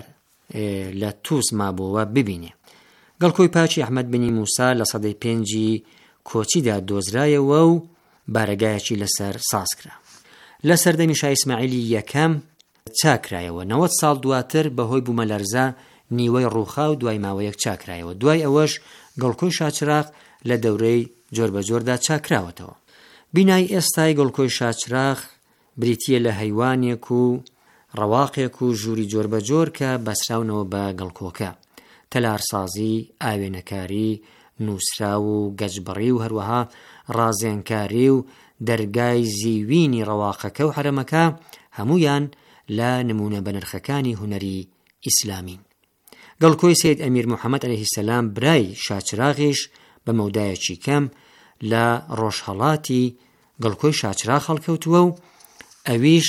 لە تووس مابووەوە ببینێ. گەڵکۆی پاچی ئەحمەد بنی موسا لە سەدەی پێنجی کۆچیدا دۆزرایەوە و بارەگایەکی لەسەر ساز کرا. لە سەردەمی شای ئیسماعیلی یەکەم چاکرایەوە. نەوەت ساڵ دواتر بەهۆی بوومەلەرزە نیوەی ڕووخا و دوای ماوەیەک چاکرایەوە. دوای ئەوەش گەڵکۆی شاچراغ لە دەورەی جۆر بە جۆردا چاکراوەتەوە. بینای ئێستای گەڵکۆی شاچراغ بریتیە لە هەیوانێک و ڕەواقێک و ژووری جۆر بە جۆر کە بەسراونەوە بە گەڵکۆکە، تەلارسازی، ئاوێنەکاری، نووسرا و گەجبڕی و هەروەها ڕازێنکاری و دەرگای زیوینی ڕەواقەکە و حرەمەکە هەمویان لە نمونە بەنرخەکانی هونەری ئیسلامین. گەڵکۆی سەید ئەمیر محەممەد عەلەیهی سەلام برای شاچراغیش بە مەودایەکی کەم لە ڕۆژهەڵاتی گەڵکۆی شاچراغ هەڵکەوتووە و ئەویش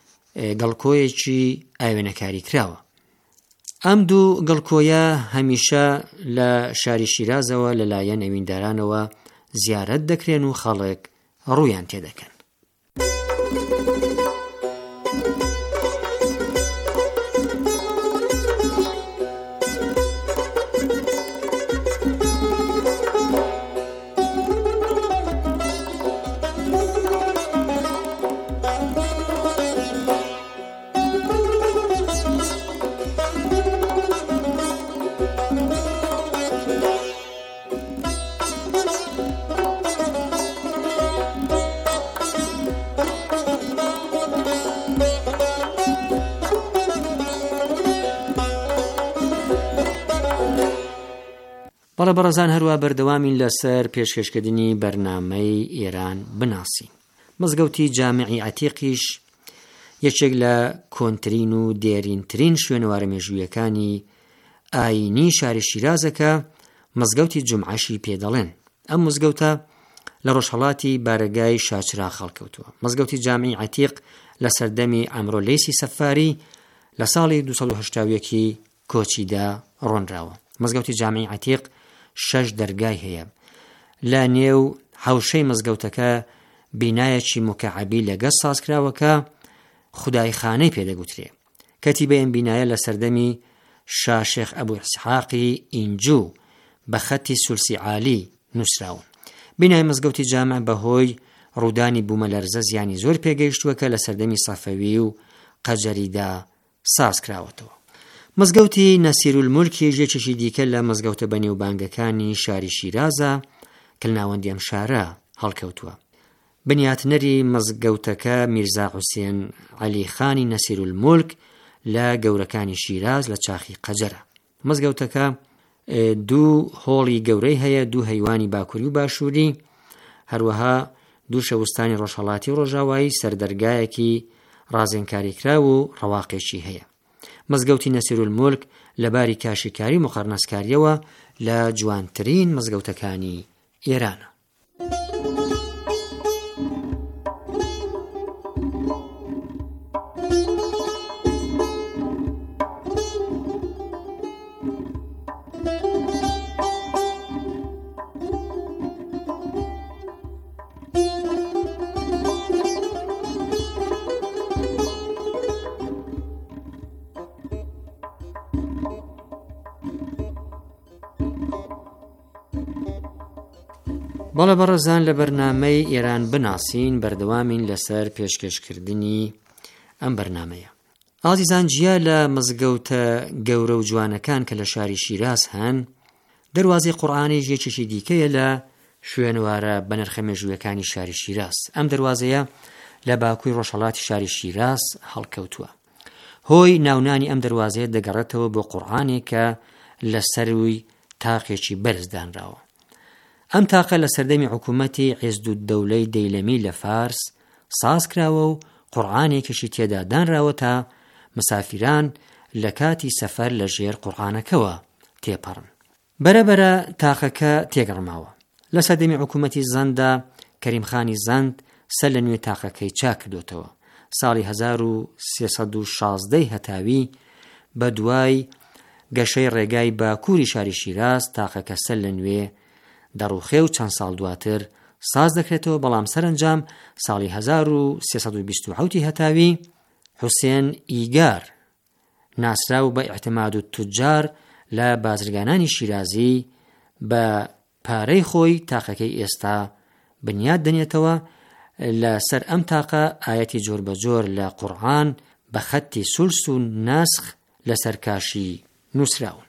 گەڵکۆیەکی ئاوێنەکاری کراوە. ئەم دوو گەڵکۆیە هەمیشە لە شاری شیرازەوە لەلایەن ئەویندارانەوە زیارەت دەکرێن و خەڵک ڕوویان تێدەکەن. بەڵە بەڕەزان هەروە بەردەوامین لەسەر پێشکەشکردنی بەرنامەی ئێران بناسین. مزگەوتی جامعی عەتیقیش یەکێک لە کۆنترین و دێرینترین شوێنەوارە مێژوویەکانی ئاینی شاری شیرازەکە مزگەوتی جومعەشی پێدەڵێن. ئەم مزگەوتە لە ڕۆژهەڵاتی بارەگای شاچراغ خەڵکەوتووە. مزگەوتی جامعی عەتیق لە سەردەمی ئەمڕۆ لەیسی سەفاری لە ساڵی دوو سەد و هەشتا و یەکی کۆچیدا ڕۆنراوە. مزگەوتی جامعی عەتیق شەش دەرگای هەیە. لە نێو حەوشەی مزگەوتەکە بینایەکی مکعبی لەگەڵ سازکراوەکە خودایخانەی پێدەگوترێ. کەتیبە ئەم بینایە لە سەردەمی شاشێخ ئەبوو ئیسحاقی ئینجوو بە خەتی سولسی عالی نووسراون. بینای مزگەوتی جامع بەهۆی ڕوودانی بوومەلەرزە زیانی زۆر پێگەیشتووە کە لە سەردەمی سەفەوی و قەجەریدا سازکراوەتەوە. مزگەوتی نەسیرولمولکی ژێچێکی دیکە لە مزگەوتە بەنێوبانگەکانی شاری شیرازە کە ناوەندی ئەم شارە هەڵکەوتووە. بنیاتنەری مزگەوتەکە میرزا حوسێن عەلیخانی نەسیرولمولک لە گەورەکانی شیراز لە چاخی قەجەرە. مزگەوتەکە دوو هۆڵی گەورەی هەیە، دوو هەیوانی باکووری و باشووری، هەروەها دوو شەوستانی ڕۆژهەڵاتی و ڕۆژاوایی، سەردەرگایەکی ڕازێنکاریکرا و ڕەواقێکی هەیە. مزگەوتی نەسیرولمولک لەباری کاشیکاری و مقەرنەسکاریەوە لە جوانترین مزگەوتەکانی ئێرانە. بەڵە بەڕێزان، لە بەرنامەی ئێران بناسین بەردەوامین لەسەر پێشکەشکردنی ئەم بەرنامەیە. ئازیزان، جیا لە مزگەوتە گەورە و جوانەکان کە لە شاری شیراز هەن، دەروازەی قورئانی یەکێکی دیکەیە لە شوێنوارە بەنرخە مێژوویەکانی شاری شیراز. ئەم دەروازەیە لە باکووری ڕۆژهەڵاتی شاری شیراز هەڵکەوتووە. هۆی ناونانی ئەم دەروازەیە دەگەڕێتەوە بۆ قورئانێک کە لە سەروی تاقێکی بەرزدانراوە. ئەم تاقە لە سەردەمی حکوومەتی عیزدوددەولەی دەیلەمی لە فارس ساز کراوە و قورئانێکیشی تێدا دانراوە تا مسافران لە کاتی سەفەر لە ژێر قورئانەکەوە تێپەڕن. بەرەبەرە تاقەکە تێگەڕماوە. لە سەردەمی حکوومەتی زەندە کەریمخانی زەند سەر لە نوێ تاقەکەی چاک کردوتەوە. ساڵی هەزار و سێسەد و شازدەی هەتاوی بە دوای گەشەی ڕێگای باکووری شاری شیراز تاقەکە سەر لە نوێ دەڕوخێ و چەند ساڵ دواتر ساز دەکرێتەوە، بەڵام سەرنجام ساڵی هەزار و سێسەد و بیست و حەوتی هەتاوی حوسێن ئیگار ناسراو بە ئیعتماد و توجار لە بازرگانانی شیرازی بە پارەی خۆی تاقەکەی ئێستا بنیاد دەنێتەوە. لە سەر ئەم تاقە ئاەتی جۆر بە جۆر لە قورئان بە خەتی سولس و ناسخ لە سەرکاشی نووسراون.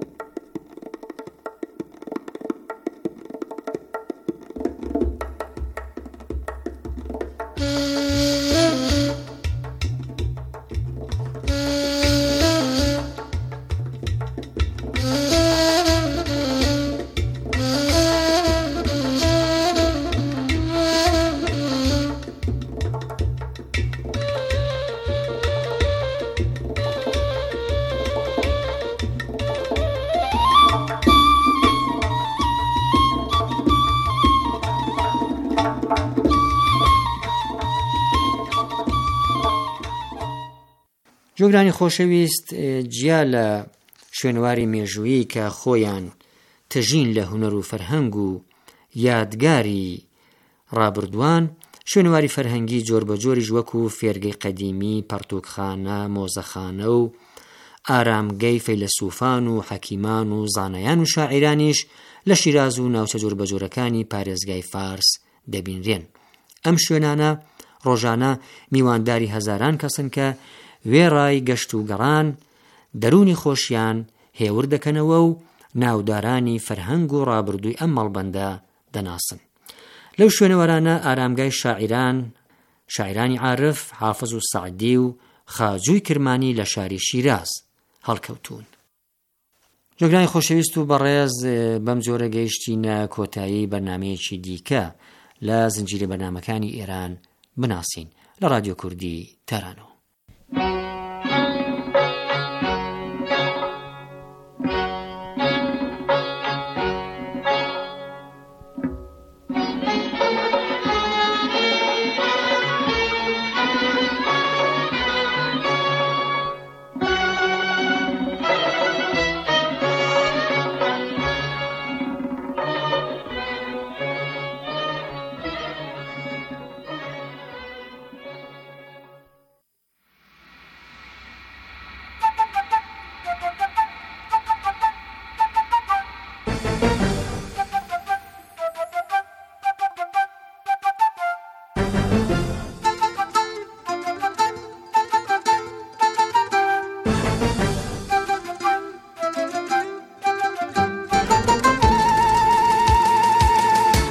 جۆگرانی خۆشەویست، جیا لە شوێنواری مێژوویی کە خۆیان تەژین لە هونەر و فەرهەنگ و یادگاری ڕابردووان، شوێنواری فەرهەنگی جۆر بە جۆریش وەکو فێرگەی قەدیمی، پەرتووکخانە، مۆزەخانە و ئارامگەی فەیلسوفان و حەکیمان و زانایان و شاعیرانیش لە شیراز و ناوچە جۆر بە جۆرەکانی پارێزگای فارس دەبینرێن. ئەم شوێنانە ڕۆژانە میوانداری هەزاران کەسن کە وێڕای گەشت و گەڕان دەرونی خۆشیان هێور دەکەنەوە و ناودارانی فەرهەنگ و ڕابردووی ئەم مەڵبەندە دەناسن. لەو شوێنەوەرانە ئارامگای شاعیران، شاعیرانی عارف، حافظ و سەعدی و خاجووی کرمانی لە شاری شیراز هەڵکەوتون. جۆگرانی خۆشەویست و بەڕێز، بەم جۆرە گەیشتینە کۆتایی بەرنامەیەکی دیکە لە زنجیرە بەرنامەکانی ئێران بناسین لە رادیۆ کوردی تەرانۆ.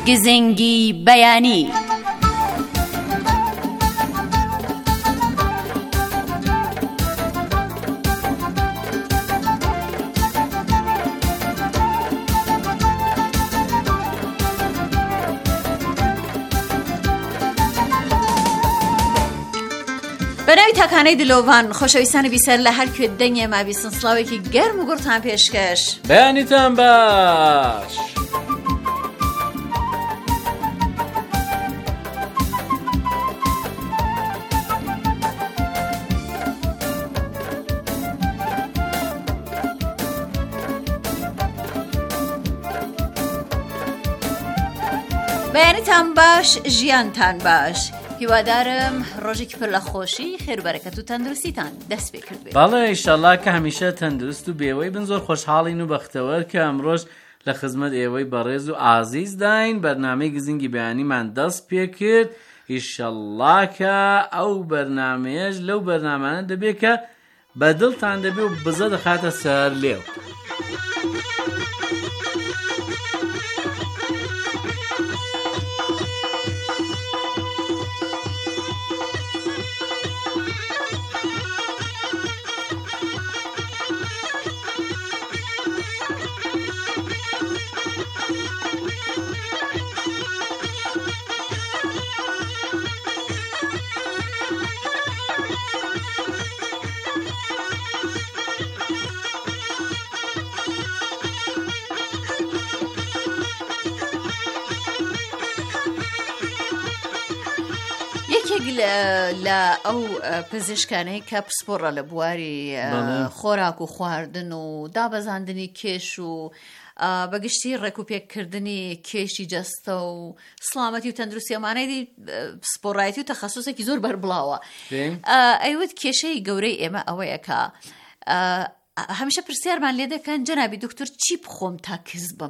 گزنگی بەیانی. بەناوی تاکانەی دلۆڤان خۆشەویستانی بیسەر لە هەر کوێ دەنگێ ما بیستن سڵاوێکی گەرم و گوڕتان پێشکەش. بەیانیتان باش. بەیانیتان باش، ژیانتان باش. هیوادارم ڕۆژێکی پڕ لە خۆشی خێربەرەکەت و تەندروستیتان دەست پێ کردوێت. بەڵێ ئینشەڵا کە هەمیشە تەندروست و بێوەی بن. زۆر خۆشحاڵین و بەختەوەر کە ئەمڕۆژ لە خزمەت ئێوەی بەڕێز و ئازیز داین. بەرنامەی گزنگی بەیانیمان دەست پێ کرد. ئینشەڵا کە ئەو بەرنامەیەش لەو بەرنامانە دەبێت کە بەدڵتان دەبێت و بزە دەخاتە سەر لێو. لە ئەو پزیشکانەی کە پسپۆڕە لە بواری خۆراک و خواردن و دابەزاندنی کێش و بەگشتی ڕێکوپێککردنی کێشی جەستە و سڵامەتی و تەندروستی ئەمانەی پسپۆڕایەتی و تەخەسوسێکی زۆر بەربڵاوە. ئەیوت کێشەی گەورەی ئێمە ئەوەیە کە هەمیشە پرسیارمان لێ دەکەن جەنابی دکتۆر چی بخۆم تا کز بم؟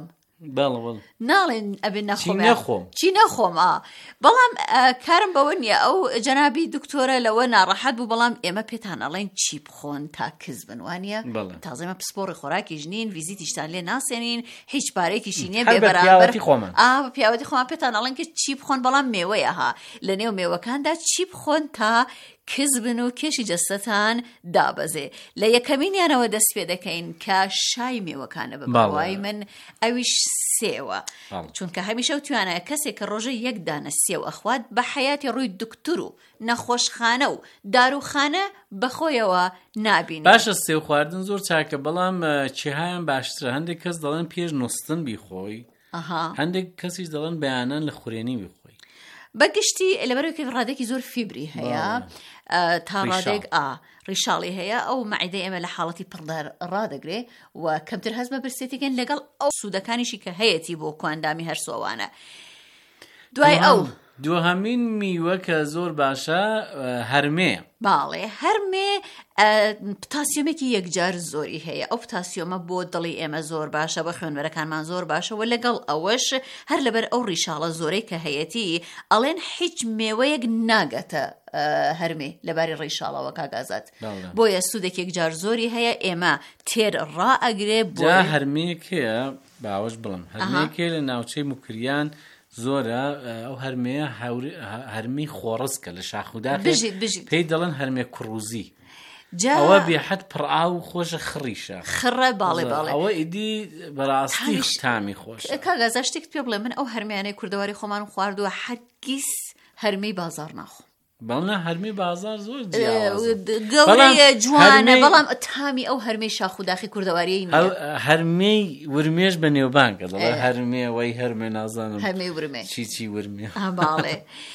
ناڵێن ئەبێ نەخۆم چی نەخۆم. بەڵام کارم بەوە نییە. ئەو جەنابی دکتۆرە لەوە ناڕەحەت بوو، بەڵام ئێمە پێتان ئەڵێن چی بخۆن تا کز بن، وانە تازەمە پسپۆڕی خۆراکی ژنین، ڤیزیتیشتان لێ ناسێنین، هیچ پارێکیشی نییە بێ بەرامبەر پیاوەتی خۆمان پێتان ئەڵێن کە چی بخۆن، بەڵام مێوەیە ها لە نێو مێوەکاندا چی بخۆن تا کز بن و کێشی جەستەتان دابەزێ. لە یەکەمینیانەوە دەست پێ دەکەین کە شای مێوەکانە ببڕوای من ئەویش سێوە، چونکە هەمیشە و توانایە کەسێک کە ڕۆژە یەک دانە سێو ئەخوات بە حەیاتی ڕووی دکتور و نەخۆشخانە و داروخانە بەخۆیەوە نابینی. باشە سێو خواردن زۆر چاکە، بەڵام چێهایان باشترە. هەندێک کەس دەڵێن پێش نوستن بیخۆی، هەندێک کەسیش دەڵێن بەیانان لە خوێنی بیخۆی. بەگشتی لەبەرەوەی کە ڕادێکی زۆر فیبری هەیە، تا ڕادێک ئا ڕیشاڵی هەیە، ئەو مەعیدەی ئێمە لە حاڵەتی پڕدار ڕادەگرێ و کەمتر هەست بە برسێتیگەن لەگەڵ ئەو سوودەکانیشی کە هەیەی بۆ کواندامی هەرسۆوانە. دوای ئەو دووهەمین میوە کە زۆر باشە هەرمێ. باڵێ هەرمێ پتاسیۆمێکی یەکجار زۆری هەیە. ئەو پتاسیۆمە بۆ دڵی ئێمە زۆر باشە، بە خوێنوەرەکانمان زۆر باشە و لەگەڵ ئەوەش هەر لەبەر ئەو ڕیشاڵە زۆرەی کە هەیەتی ئەڵێن هیچ مێوەیەک ناگەتە هەرمێ لەباری ڕیشاڵەوە کاگازات، بۆیە سوودێک یەکجار زۆری هەیە. ئێمە تێر ڕائەگرێ بۆ هەرمەیەکەیە باوەش بڵم هەرمەیەکێ لە ناوچەی موکریان زۆرە. ئەو هەرمەیە هەرمی خۆڕسکە لە شاخوداخێ پێی دەڵێن هەرمێ کوڕوزی. ئەوە بێحەد پڕئا و خۆشە خڕیشە خڕە. باڵێ باڵێ ئەوە ئیدی بەڕاستی تامی خۆش. کاگازا شتێکت پێ بڵێ، من ئەو هەرمیانەی کوردەواری خۆمان خواردووە هەرگیز هەرمەی بازار ناخۆم. بەڵنا هەرمی بازار زۆر گەورەیە جوانە، بەڵام تامی ئەو هەرمەی شاخوداخی کوردەواری نییە. هەرمەی ورمێش بە نێوبانگە دەڵێ هەرمێ وەی هەرمێ نازانم هەرمەی ورمێ چی چی ورمێ. باڵێ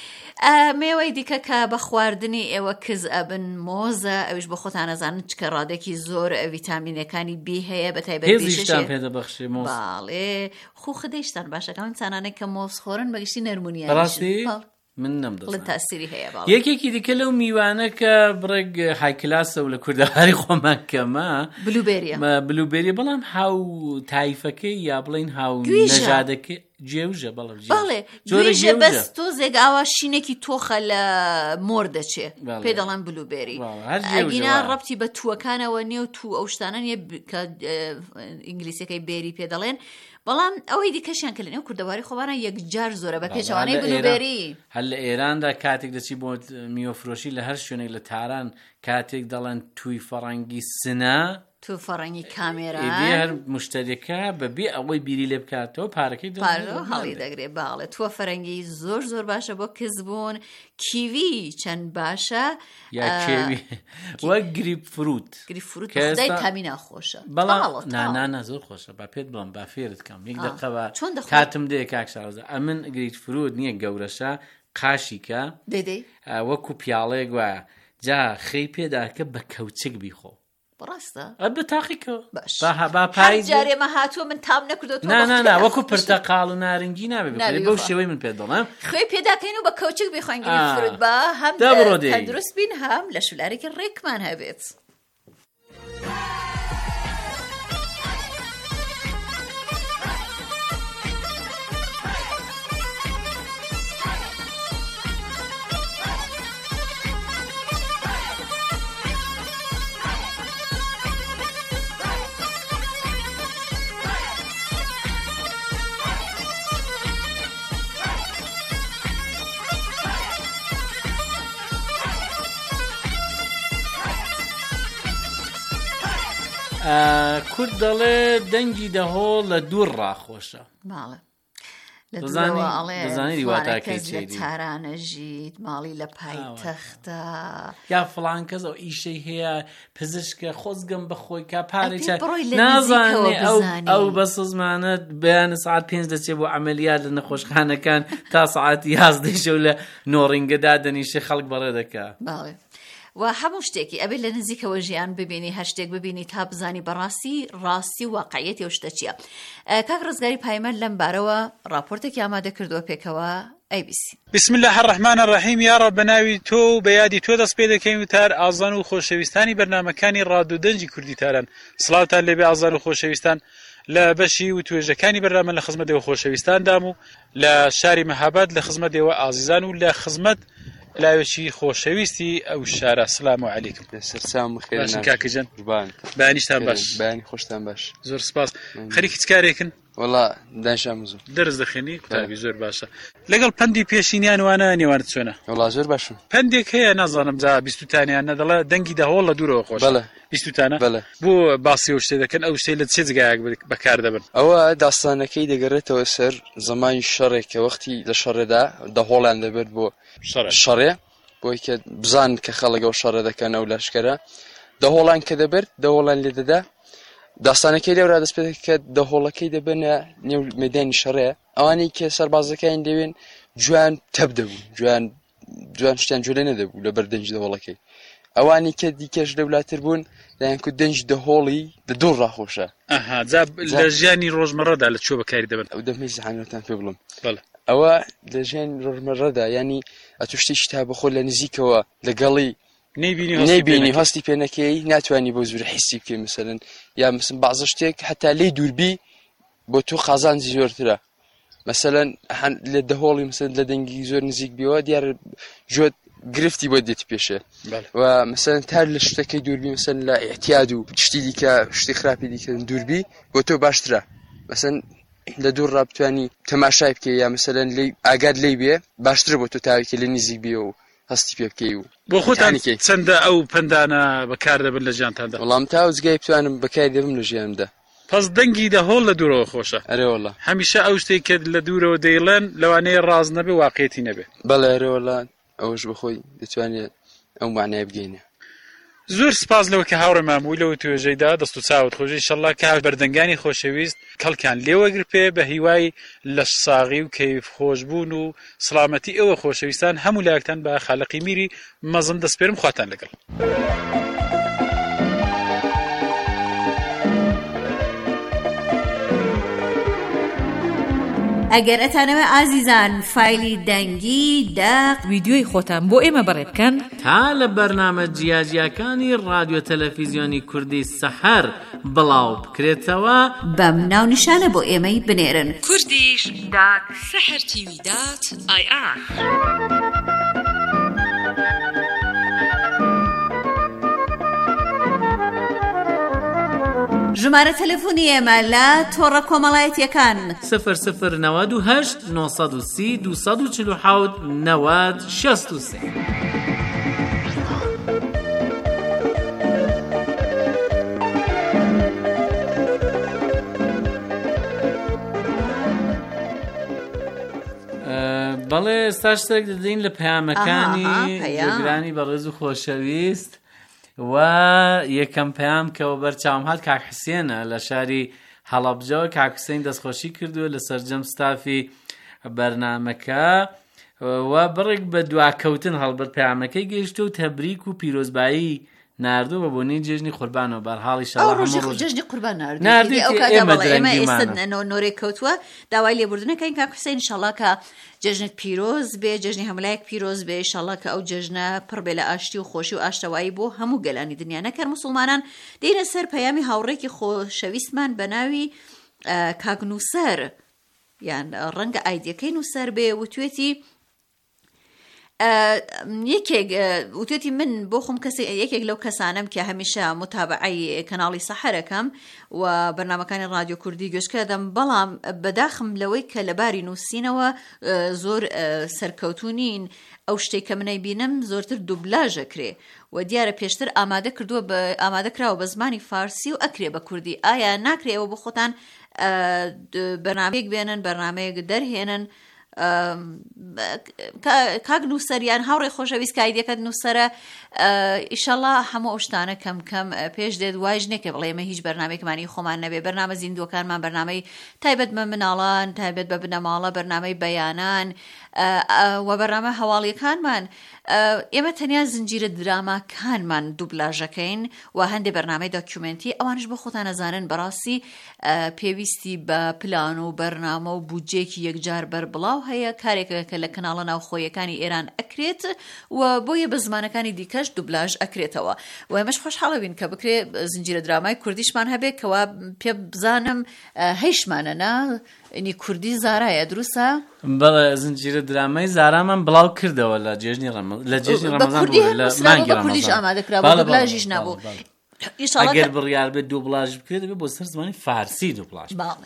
مێوەی دیکە کە بە خواردنی ئێوە کز ئەبن مۆزە، ئەویش بە خۆتان نەزانن چکە ڕادێکی زۆر ڤیتامینەکانی بی هەیە، بە تایبەتیشتان پێدەبەخشێ مۆز. باڵێ خۆ خدەیشتان باشەکەم چانانێک کە مۆز خۆرن بەگشتی نەرمونیان ڕاستی من نەمدەڵێن تاسیری هەیە. یەکێکی دیکە لەو میوانە کە بڕێک هایکلاسە و لە کوردەواری خۆمان کەمە بلوبێریە بلوبێری، بەڵام هاو تایفەکەی یا بڵین هاو نەژادەکەی جێوژە بەڵێ بەڵێ جوێژە بەس تۆ زێگاوا شینێکی تۆخە لە مۆر دەچێ پێ دەڵێن بلوبێری ئەگینا ڕەبتی بە تووەکانەوە نیە و تو ئەو شتانە نیە کە ئینگلیسیەکەی بێری پێ دەڵێن بەڵام ئەوەی دیکەشیان کردن ئەو کوردەواری خۆبانە یەکجار زۆرە بە پێچەوانەی بلوبێری هەر لە ئێراندا کاتێک دەچی بۆ میوەفرۆشی لە هەر شوێنێک لە تاران کاتێک دەڵێن توی فەڕەنگی سنە تو فەڕەنگی کامێرا هەر مشتریەکە بەبێ ئەوەی بیری لێ بکاتەوە پارەکەی هەڵی دەگرێت باڵێ تۆ فەرەنگی زۆر زۆر باشە بۆ کەسبوون کیوی چەند باشە وە گریپ فروت گریپ فروت خدای تامی ناخۆشە بەڵام نانانە زۆر خۆشە با پێت بڵم با فێرت کەم یەک دقەوە کاتم دێ کاک شارۆزە ئەمن گریپ فروت نییە گەورەشە قاشیکە دەدەی وەکو پیاڵەیەک وایە جا خەی پێداکە بە کەوچک بیخۆ ڕاستە ئەبە تاقیکەوە با پاییز جارێمە هاتووە من تام نەکردو نانانا وەکو پرتەقاڵ و نارنگی نابێت بەو شێوەی من پێ دەڵێم خوێ پێداکەین و بە کەوچک بخۆین فرود بە هەم تەندروست بین هەم لە شولارێکی ڕێکمان هەبێت کورد دەڵێ دەنگی دەهۆڵ لە دوور ڕاخۆشە ماڵە دەزانی واتاکەی لە تارانەژیت ماڵی لە پایتەختە یا فڵان کەس ئەو ئیشەی هەیە پزیشکە خۆزگەم بەخۆی کا پارێکە نازانێ ئەو بەس زمانە بەیانە سعات پێنج دەچێت بۆ عملیات لە نەخۆشخانەکان تا سعاتی یازدەی شەو لە نۆڕینگەدا دەنیشێ خەڵک بەڕێ دەکا باڵێ و هەموو شتێکی ئەبێ لە نزیکەوە ژیان ببینی هەر شتێک ببینی تا بزانی بەڕاستی ڕاستی واقعیەتی ئەو شتە چییە. کاک ڕزگاری پایمەل لەم بارەوە راپۆرتێکی ئامادە کردووە پێکەوە ئەی بی سی. بسم الله الرحمن الرحیم. یا رب بەناوی تۆ و بە یادی تۆ دەست پێ دەکەین و تار ئازان و خۆشەویستانی بەرنامەکانی ڕادیۆ دەنجی کوردی تاران. سڵاوتان لێبێ ئازان و خۆشەویستان لە بەشی و توێژەکانی بەرنامە لە خزمەتەوە خۆشەویستاندام و لە شاری مەهاباد لە خزمەتەوە ئازیزان و لە خزمەت لاوێکی خۆشەویستی ئەو شارە. سلام علیکم. سلام خێر کاکەجان. بەیانیشتان باش. بەیانی خۆشتان باش. زۆر سپاس. خەریکی چ کارێکن؟ وەڵا دانیشتم زۆر. دەرس دەخوێنی؟ قوتابی زۆر باشە. لەگەڵ پەندی پێشینیان وانە نێوانت چۆنە؟ وەڵا زۆر باشم. پەندێک هەیە نازانم جا بیستوتانیان نەدەڵێ دەنگی دەهۆڵ لە دوورەوە خۆش. بەڵێ. بیستوتانە؟ بەڵێ. بۆ باسی ئەو شتێ دەکەن ئەو شتێ لە چێ جگایەک بەکار دەبن؟ ئەوە داستانەکەی دەگەڕێتەوە سەر زەمانی شەڕێکە وەختی لە شەڕێدا دەهۆڵیان دەبێت بۆ شەڕێ بۆی کە بزان کە خەڵک ئەو شەڕە دەکەن ئەو لەشکەرە دەهۆڵان کە دەبێت دەهۆڵان لێ دەدا. داستانەکەی لێورا دەست پێ کە دەهۆڵەکەی دەبنە نێو مەدانی شەڕێ ئەوانەی کە سەربازەکەیان دەوێن جوان تەب دەبوو جوان جوان شتیان جوێ نەدەبوو لە بەر دەنج دەهۆڵەکەی. ئەوانی کە دیکەش دەولاتر بوون دایان کو دەنج دەهۆڵی لە دوور ڕاخۆشە. ئەها جا لە ژیانی ڕۆژمەڕەدا لە چۆ بەکاری دەبن؟ ئەو دەمەی زەحانەتان پێ بڵم. بەڵێ. ئەوە لە ژیانی ڕۆژمەڕەدا ینی ئەتو شتێکی تا بەخۆ لە نزیکەوە لەگەڵی نەیبینی هەستی پێنەکەی ناتوانانی بۆ زۆر حیسی بکەی مثلەن یا مثل بەعزە شتێک حتا لێی دووربی بۆ تۆ خازانجی زۆرترە. مثلەن لە دەهۆڵی مثل لە دەنگی زۆر نزیک بیەوە دیارە جۆت گرفتی بۆ دێتی پێشێ و مثلەن تار لە شتەکەی دووربی مثلەن لە ئیحتیاد و شتی دیکە شتی خراپی دیکە دووربی بۆ تۆ باشترە. مثلەن لە دوور ڕابتوانی تەماشای بکەی یا مثلەن لێ ئاگاد لێی بێ باشترە بۆ تۆ تاوێکی لە نزیک بێ و هەستی پێ بکەی و بۆ خۆتان چەندە ئەو پندانە بەکار دەبن لە ژیانتاندا؟ وەڵام تا وزگای بتوانم بەکار دەبم لە ژیانمدا. پس دەنگی دەهۆڵ لە دوورەوە خۆشە؟ ئەرێ وەڵا. هەمیشە ئەو شتێک کە لە دوورەوە دەیڵێن لەوانەیە ڕاز نەبێ واقعیەتی نەبێ. بەڵێ ئەرێ وەڵا ئەوەش بەخۆی دەتوانێت ئەو معنای بگەینە. زۆر سپاس لەوە کە هاوڕێ مامووی لەوە توێژەیدا دەست و چاوت خۆشی ئینشەڵڵا کە بەردەنگانی خۆشەویست کەڵکیان لێوەگر پێ بە هیوای لە ساغی و کەیف خۆشبوون و سڵامەتی ئێوە خۆشەویستان هەموو لایەکتان بە خالقی میری مەزن دەسپێرم خواتان لەگەڵ. ئەگەر ئەتانەوە ئازیزان فایلی دەنگی داق ویدیۆی خۆتان بۆ ئێمە بەڕێ بکەن تا لە بەرنامە جیاجیەکانی رادیۆ تەلەڤیزیۆنی کوردی سەحەر بڵاو بکرێتەوە بەم ناونیشانە بۆ ئێمەی بنێرن کوردیش دات سەحەر تیوی دات ئای ئار. ژمارە تەلەفۆنی ئێمە لە تۆڕە کۆمەڵایەتیەکان سفر سفر نەوەد و هەشت نۆ سەد و سی دوو سەد و چل و حەوت نەوەد شەست و سێ. بەڵێ ئێستا شتێک دەدەین لە پەیامەکانی گوێگرانی بەڕێز و خۆشەویست و یەکەم پەیام کەەوە بەرچاوم هات کاک حوسێنە لە شاری هەڵەبجەوە. کاک حوسێن دەستخۆشی کردووە لە سەرجەم ستافی بەرنامەکە و بڕێک بە دواکەوتن هەڵبەت پەیامەکەی گەیشتە و تەبریک و پیرۆزبایی ناردوو بە بۆنەی جێژنی قوربانەوە بەرحاڵی شەڵا هەموو جێژنی قوربان ناردوو ئێمە نۆرێک کەوتووە داوای لێبوردنەکەین کاک حوسێن ئینشەڵڵا کە جێژنت پیرۆز بێ جێژنی هەمولایەک پیرۆز بێ ئینشەڵڵا کە ئەو جێژنە پڕ بێ لە ئاشتی و خۆشی و ئاشتەوایی بۆ هەموو گەلانی دنیا نەکەر موسڵمانان دێنە سەر پەیامی هاوڕێکی خۆشەویستمان بە ناوی کاک نووسەر یان ڕەنگە ئایدیەکەی نووسەر بێ وتوێتی یەکێک وتێتی من بۆ خۆم کەسی یەکێک لەو کەسانم کە هەمیشە متابعی کەناڵی سەحەرەکەم و بەرنامەکانی رادیۆ کوردی گوێشکە دەم بەڵام بەداخم لەوەی کە لەباری نووسینەوە زۆر سەرکەوتونین ئەو شتێک کە منەی بینم زۆرتر دوبلاژەکرێ و دیارە پێشتر ئامادە کردووە ئامادە کراوە بە زمانی فارسی و ئەکرێ بە کوردی. ئایا ناکرێەوە بۆ خۆتان بەرنامەیەک بێنن بەرنامەیەک دەرهێنن کاک نووسەریان هاوڕێ خۆشەویست کایدەکەت نووسەرە ئیشەڵڵا هەموو ئەو شتانە کەم کەم پێش دێت وایژ نێکە بڵێ ئێمە هیچ بەرنامێکمانی خۆمان نەبێ بەرنامە زیندوەکانمان بەرنامەی تایبەت بە مناڵان تایبەت بە بنەماڵە بەرنامەی بەیانان و بەرنامە هەواڵیەکانمان ئێمە تەنیا زنجیرە دراماکانمان دوبلاژەکەین و هەندێک بەرنامەی داکیومنتی ئەوانش بۆ خۆتان نەزانن بەڕاستی پێویستی بە پلان و بەرنامە و بودجێکی یەکجار بەربڵاو هەیە کارێکە کە لە کەناڵە ناوخۆیەکانی ئێران ئەکرێت و بۆیە بە زمانەکانی دیکەش دوبلاژ ئەکرێتەوە و ئێمەش خۆشحاڵە بین کە بکرێ زنجیرە درامای کوردیشمان هەبێت کەوا پێ بزانم هەیشمانە نا ئینی کوردی زارایە دروستە؟ بەڵێ زنجیرە درامای زارامان بڵاو کردەوە لە جێژنی لە جێژنی ڕەمەزان بوو لە مانگی ڕەمەزان کوردیش ئامادەکرا بۆ دوبلاژیش نەبوو. ئەگەر بڕیار بێت دوبلاژ بکرێت بێت بۆ سەر زمانی فارسی دوبلاژ. باڵێ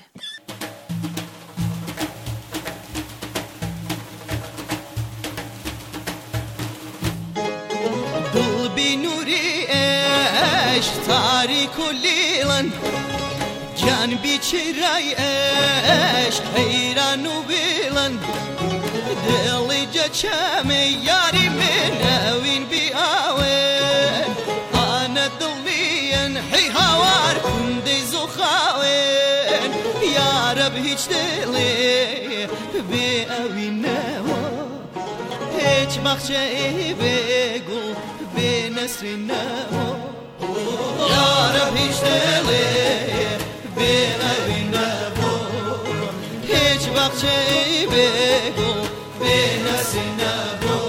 تاریک و لیلن جان بیچرای عشق حیران و بیلن دلی جچم یاری من اوین بی آوین آن دلین حی هوار کندی زخاوین یا رب هیچ دلی بی اوین نوا هیچ مخچه بگو بی نصر نوا یا رب هیچ دلی بی اوین نبو هیچ بخچه بگو بی نسی نبو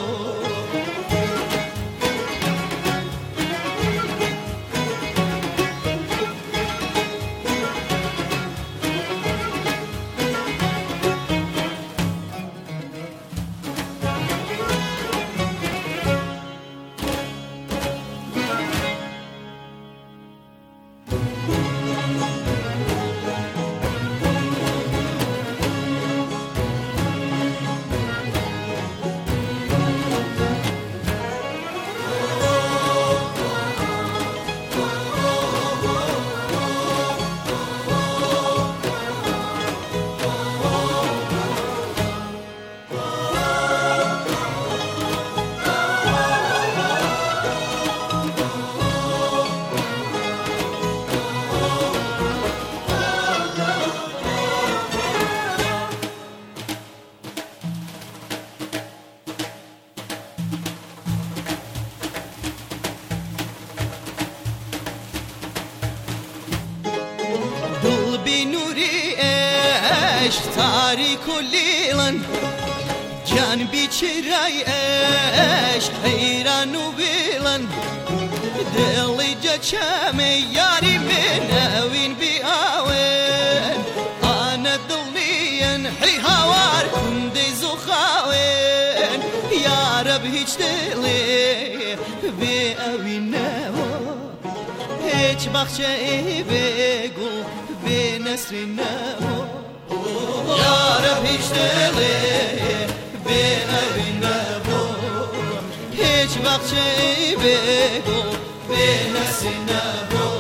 تاریک و لیلن جان بیچرای عشق حیران و بیلن دلی جچم یاری من اوین بی آوین آن دلین حی هوار کندی زخاوین یا رب هیچ دلی بی اوین نوا هیچ بخچه بگو بی نصر نوا یا رب هیچ دلی بی اوین نوا هیچ بخچه بگو بی نصر نوا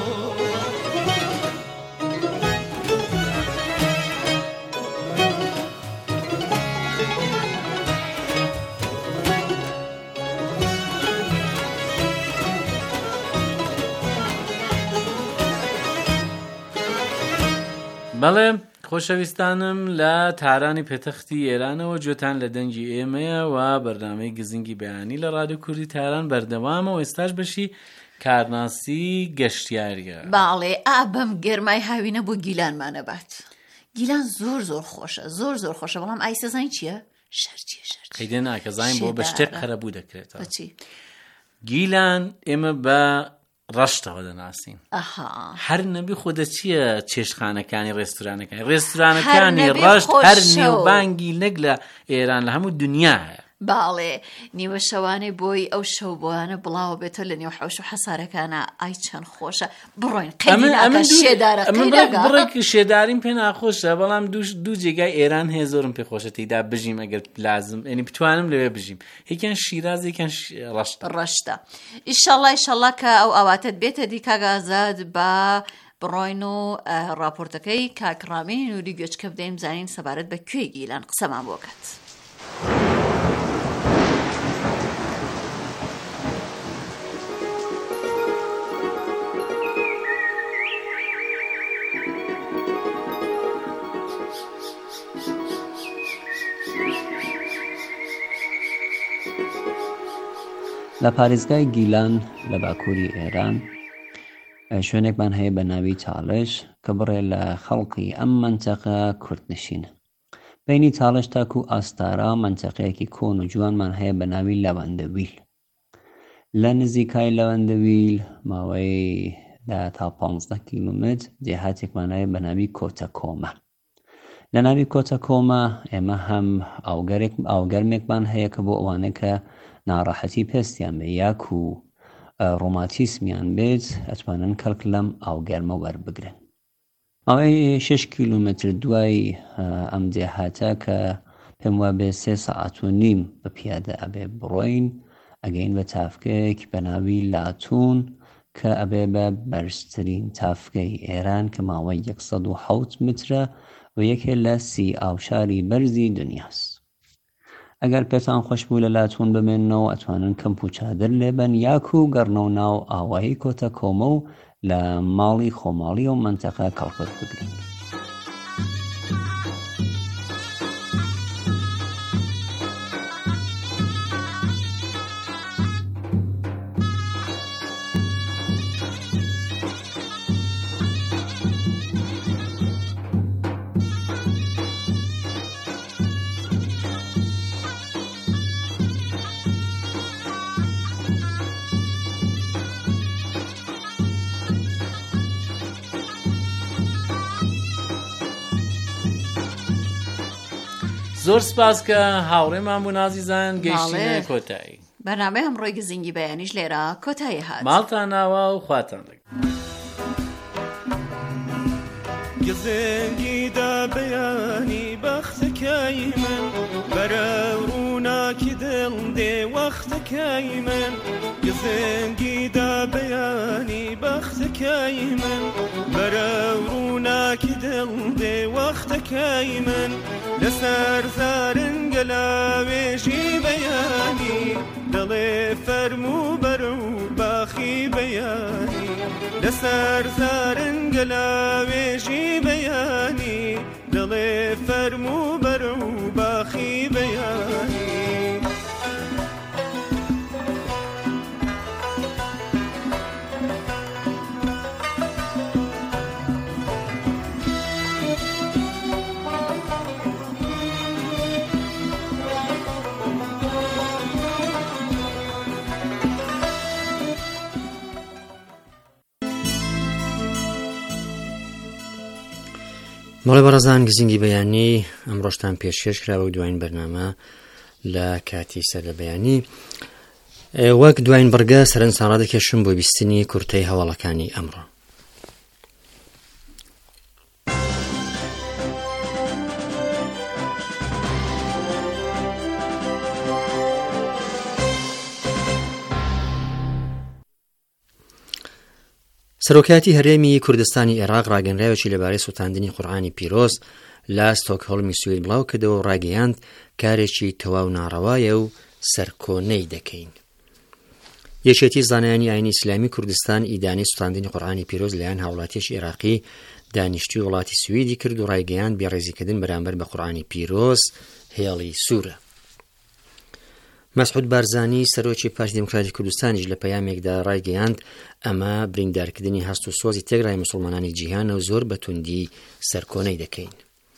بەڵێ خۆشەویستانم لە تارانی پێتەختی ئێرانەوە گوێتان لە دەنگی ئێمەیە و بەرنامەی گزنگی بەیانی لە ڕادیۆ کوردی تاران بەردەوامە و ئێستاش بەشی کارناسی گەشتیاریە. باڵێ ئا بەم گەرمای هاوینە بۆ گیلانمانە بات. گیلان زۆر زۆر خۆشە زۆر زۆر خۆشە بەڵام ئای سەزانی چییە؟ شەرچیە شەرچی قەیدە ناکە زاین بۆ بە شتێک قەرەبوو دەکرێتەوە. بەچی؟ گیلان ئێمە بە ڕەشتەوە دەناسین. هەر نەبی خۆدە چییە چێشخانەکانی ڕێستورانەکانی ڕێستورانەکانی ڕەشت هەر نێوبانگی نەک لە ئێران لە هەموو دنیا هەیە. باڵێ نیوە شەوانەی بۆی ئەو شەو بۆیانە بڵاوە بێتە لە نێو حەوش و حەسارەکانە ئای چەند خۆشە بڕۆین قەیدیناکە شێدارە بڕێک شێداریم پێ ناخۆشە بەڵام دوو جێگای ئێران هەیە زۆرم پێ خۆشە تێیدا بژیم ئەگەر لازم ینی بتوانم لەوێ بژیم یەکیان شیراز یەکیان ڕەشتە ڕەشتە ئیشەڵڵا ئیشەڵڵا کە ئەو ئاواتت بێتە دی کاگازاد بە بڕۆین و راپۆرتەکەی کاکڕامین نووری گوێچکە بدەین زانین سەبارەت بە کوێ گیلان قسەمان بۆ کات. لە پارێزگای گیلان لە باکووری ئێران شوێنێکمان هەیە بە ناوی تاڵش کە بڕێ لە خەڵقی ئەم منتەقە کوردنشینە. بینی تاڵش تاکو ئاستارا منتەقەیەکی کۆن و جوانمان هەیە بە ناوی لەوەندەویل. لە نزیکای لەوەندەویل ماوەی لە تا پانزدە کیلومتر دێهاتێکمان هەیە بە ناوی کۆتە کۆمە. لە ناوی کۆتە کۆمە ئێمە هەم ئاوگەرمێکمان هەیە کە بۆ ئەوانە کە ناڕەحەتی پێستیان بێ یاک و ڕۆماتیسمیان بێت ئەتوانن کەڵک لەم ئاوگەرمە وەربگرن. ماوەی شش کیلومتر دوای ئەم دێهاتە کە پێم وە بێ سێ سەعات و نیم بە پیادە ئەبێ بڕۆین ئەگەین بە تافکەیەک بە ناوی لاتوون کە ئەبێ بە بەرزترین تافکەی ئێران کە ماوەی یەکسەد و حەوت مترە و یەکێ لە سی ئاوشاری بەرزی دنیاست. ئەگەر پێتان خۆش بوو لە لاتوون بمێنەوە ئەتوانن کەمپ و چادر لێبن یاک و گەڕنەوە ناو ئاوایی کۆتە کۆمە و لە ماڵی خۆماڵی و منتەقە کەڵکۆت بگرین. زۆر سپاس کە هاوڕێمان بوون ئازیزان گەیشتینە کۆتایی. بەرنامەی ئەمڕۆی گزنگی بەیانیش لێرە کۆتایی هات. ماڵتان ناوە و خواتان لەگەڵ. گزنگیدا بەیانی بەختەکەی من بەرە ڕووناکی دڵ دێ وەختەکەی من گزنگیدا بەیانی بەختەکەی من بەرە ڕووناکی دڵ دێ وەختەکەی من لەسەر زارنگە لاوێژی بەیانی دڵێ فەرموو بەرە و باخی بەیانی لەسەر زارنگە لاوێژی بەیانی دڵێ فەرموو بەرە و باخی بەیانی مەڵێ بەڕێزان گزینگی بەیانی ئەمڕۆشتان پێشکەش کراوە و دوایین بەرنامە لە کاتی سەر لە بەیانی وەک دوایین بەرگە سەرنجتان ڕادەکێشم بۆ بیستنی کورتەی هەواڵەکانی ئەمڕۆ. سەرۆکایەتی هەرێمی کوردستانی عێراق ڕاگەنراوێکی لەبارەی سوتاندنی قورئانی پیرۆز لە ستۆکهۆڵمی سوید بڵاو کردەوە و ڕاگەیاند کارێکی تەواو ناڕەوایە و سەرکۆنەی دەکەین. یەکێتی زانایانی ئاینی ئیسلامی کوردستان ئیدانی سوتاندنی قورئانی پیرۆز لەلایەن هاوڵاتیەکی عێراقی دانیشتووی وڵاتی سویدی کرد و ڕاگەیاند بێڕێزیکردن بەرامبەر بە قورئانی پیرۆز هێڵی سوورە. مەسعود بارزانی سەرۆکی پارتی دموکراتی کوردستانیش لە پەیامێکدا ڕایگەیاند ئەمە بریندارکردنی هەست و سۆزی تێگرای موسڵمانانی جیهانە و زۆر بەتوندی سەرکۆنەی دەکەین.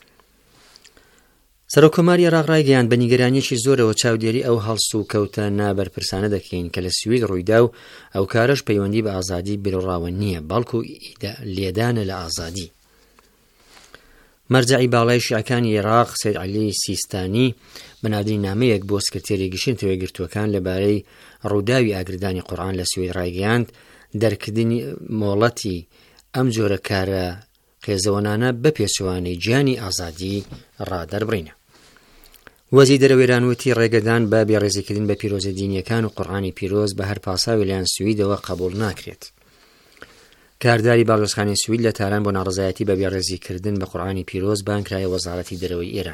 سەرۆکۆماری عێراق ڕایگەیاند بە نیگەرانیەکی زۆرەوە چاودێری ئەو هەڵس و کەوتە نابەرپرسانە دەکەین کە لە سوید ڕوویدا و ئەو کارەش پەیوەندی بە ئازادی بێڕاوە نییە بەڵکو لێدانە لە ئازادی. مەرجعی باڵای شیعەکانی عێراق سەید عەلی سیستانی بەناودنی نامەیەک بۆ سکرتێری گشتنەوەی گرتووەکان لەبارەی ڕووداوی ئاگردانی قورئان لە سوید ڕایگەیاند دەرکردنی مۆڵەتی ئەم جۆرە کارە خێزەوەنانە بە پێچەوانەی گیانی ئازادی ڕادەربڕینە. وەزی دەرەوێران وتی ڕێگەدان بە بێڕێزیکردن بە پیرۆزە دینیەکان و قورئانی پیرۆز بە هەر پاساوی لەیان سویدەوە قبوڵ ناکرێت. کارداری باڵۆزخانەی سوید لە تاران بۆ ناڕزایەتی بە بێڕێزیکردن بە قورئانی پیرۆز بانکرایە وەزارەتی دەرەوەی ئێران.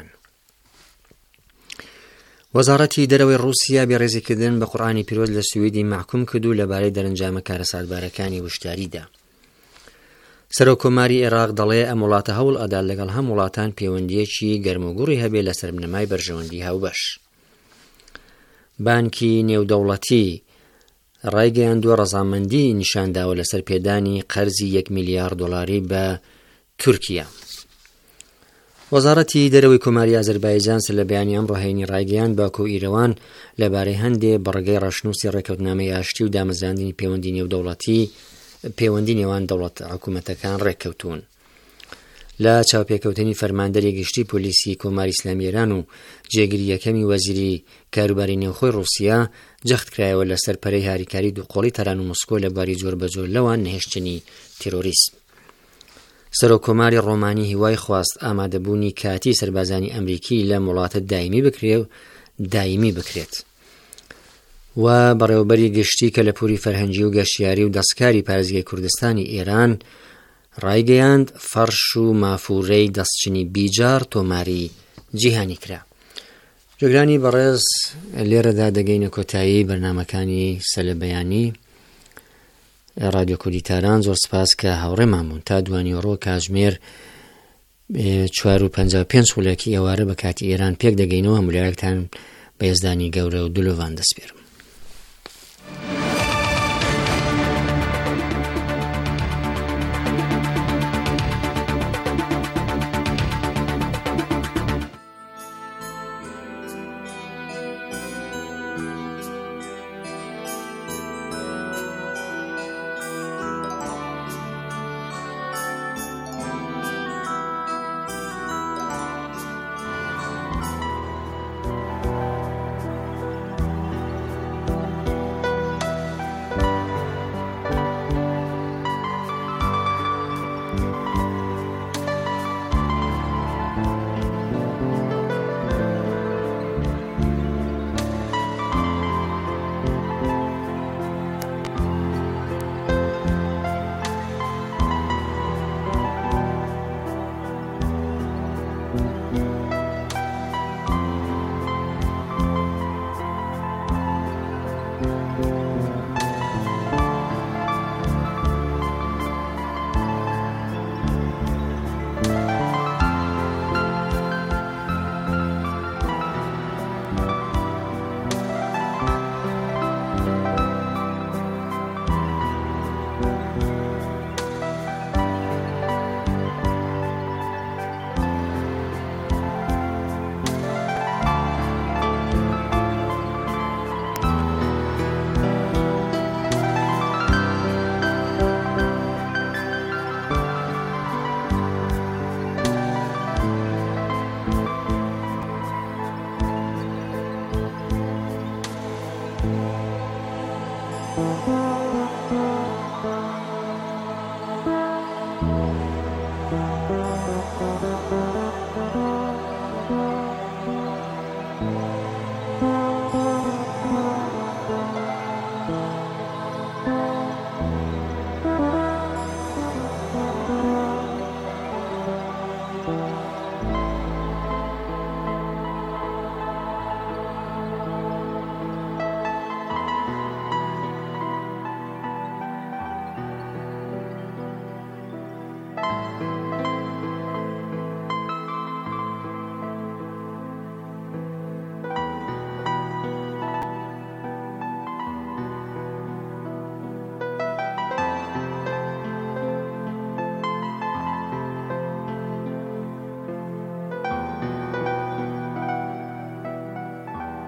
وەزارەتی دەرەوەی ڕووسیا بێڕێزیکردن بە قورئانی پیرۆز لە سویدی محکوم کرد و لەبارەی دەرەنجامە کارە سادبارەکانی وشتاریدا. سەرۆکۆماری عێراق دەڵێ ئەم وڵاتە هەوڵ ئەدا لەگەڵ هەم وڵاتان پەیوەندیەکی گەرموگوڕی هەبێت لەسەر بنەمای بەرژەوەندی هاوبەش. بانکی نێودەوڵەتی ڕایگەیاندووە ڕەزامەندی نیشانداوە لەسەر پێدانی قەرزی یەک میلیارد دۆلاری بە تورکیا. وەزارەتی دەرەوەی کۆماری ئازەربایجان سەر لە بەیانی ئەمڕۆ هەینی ڕایگەیاند باکو و ئیرەوان لەبارەی هەندێ بەڕگەی ڕەشنووسی ڕێکەوتنامەی ئاشتی و دامەزراندنی پەیوەندی نێودەوڵەتی پەیوەندی نێوان دەوڵەت حکوومەتەکان ڕێککەوتوون. لە چاوپێکەوتنی فەرماندەری گشتی پۆلیسی کۆماری ئیسلامی ئێران و جێگیریەکەمی وەزیری کاروباری نێوخۆی ڕووسیا جەخت کرایەوە لەسەر پەرەی هاریکاری دووقۆڵی تەران و موسکۆ لەباری جۆر بەجۆر لەوان نەهێشتنی تیرۆریسم. سەرۆکۆماری ڕۆمانی هیوای خواست ئامادەبوونی کاتی سەربازانی ئەمریکی لە وڵاتە دایمی بکرێ و دایمی بکرێت. و بەڕێوەبەری گشتی کە لە پووری فەرهەنگی و گەشتیاری و دەستکاری پارێزگای کوردستانی ئێران ڕایگەیاند فەرش و مافورەی دەستچنی بیجار تۆماری جیهانی کرا. جۆگرانی بەڕێز لێرەدا دەگەینە کۆتایی بەرنامەکانی سەلەبەیانی رادیۆ کوردیتاران. زۆر سپاس کە هاوڕێمان بوون تا دوانی ڕۆ کاتژمێر چوار و پەنجا و پێنج خولەکی ئێوارە بە کاتی ئێران پێک دەگەینەوە. مولایەکتان بە هێزدانی گەورە و دلۆڤان دەسپێرم.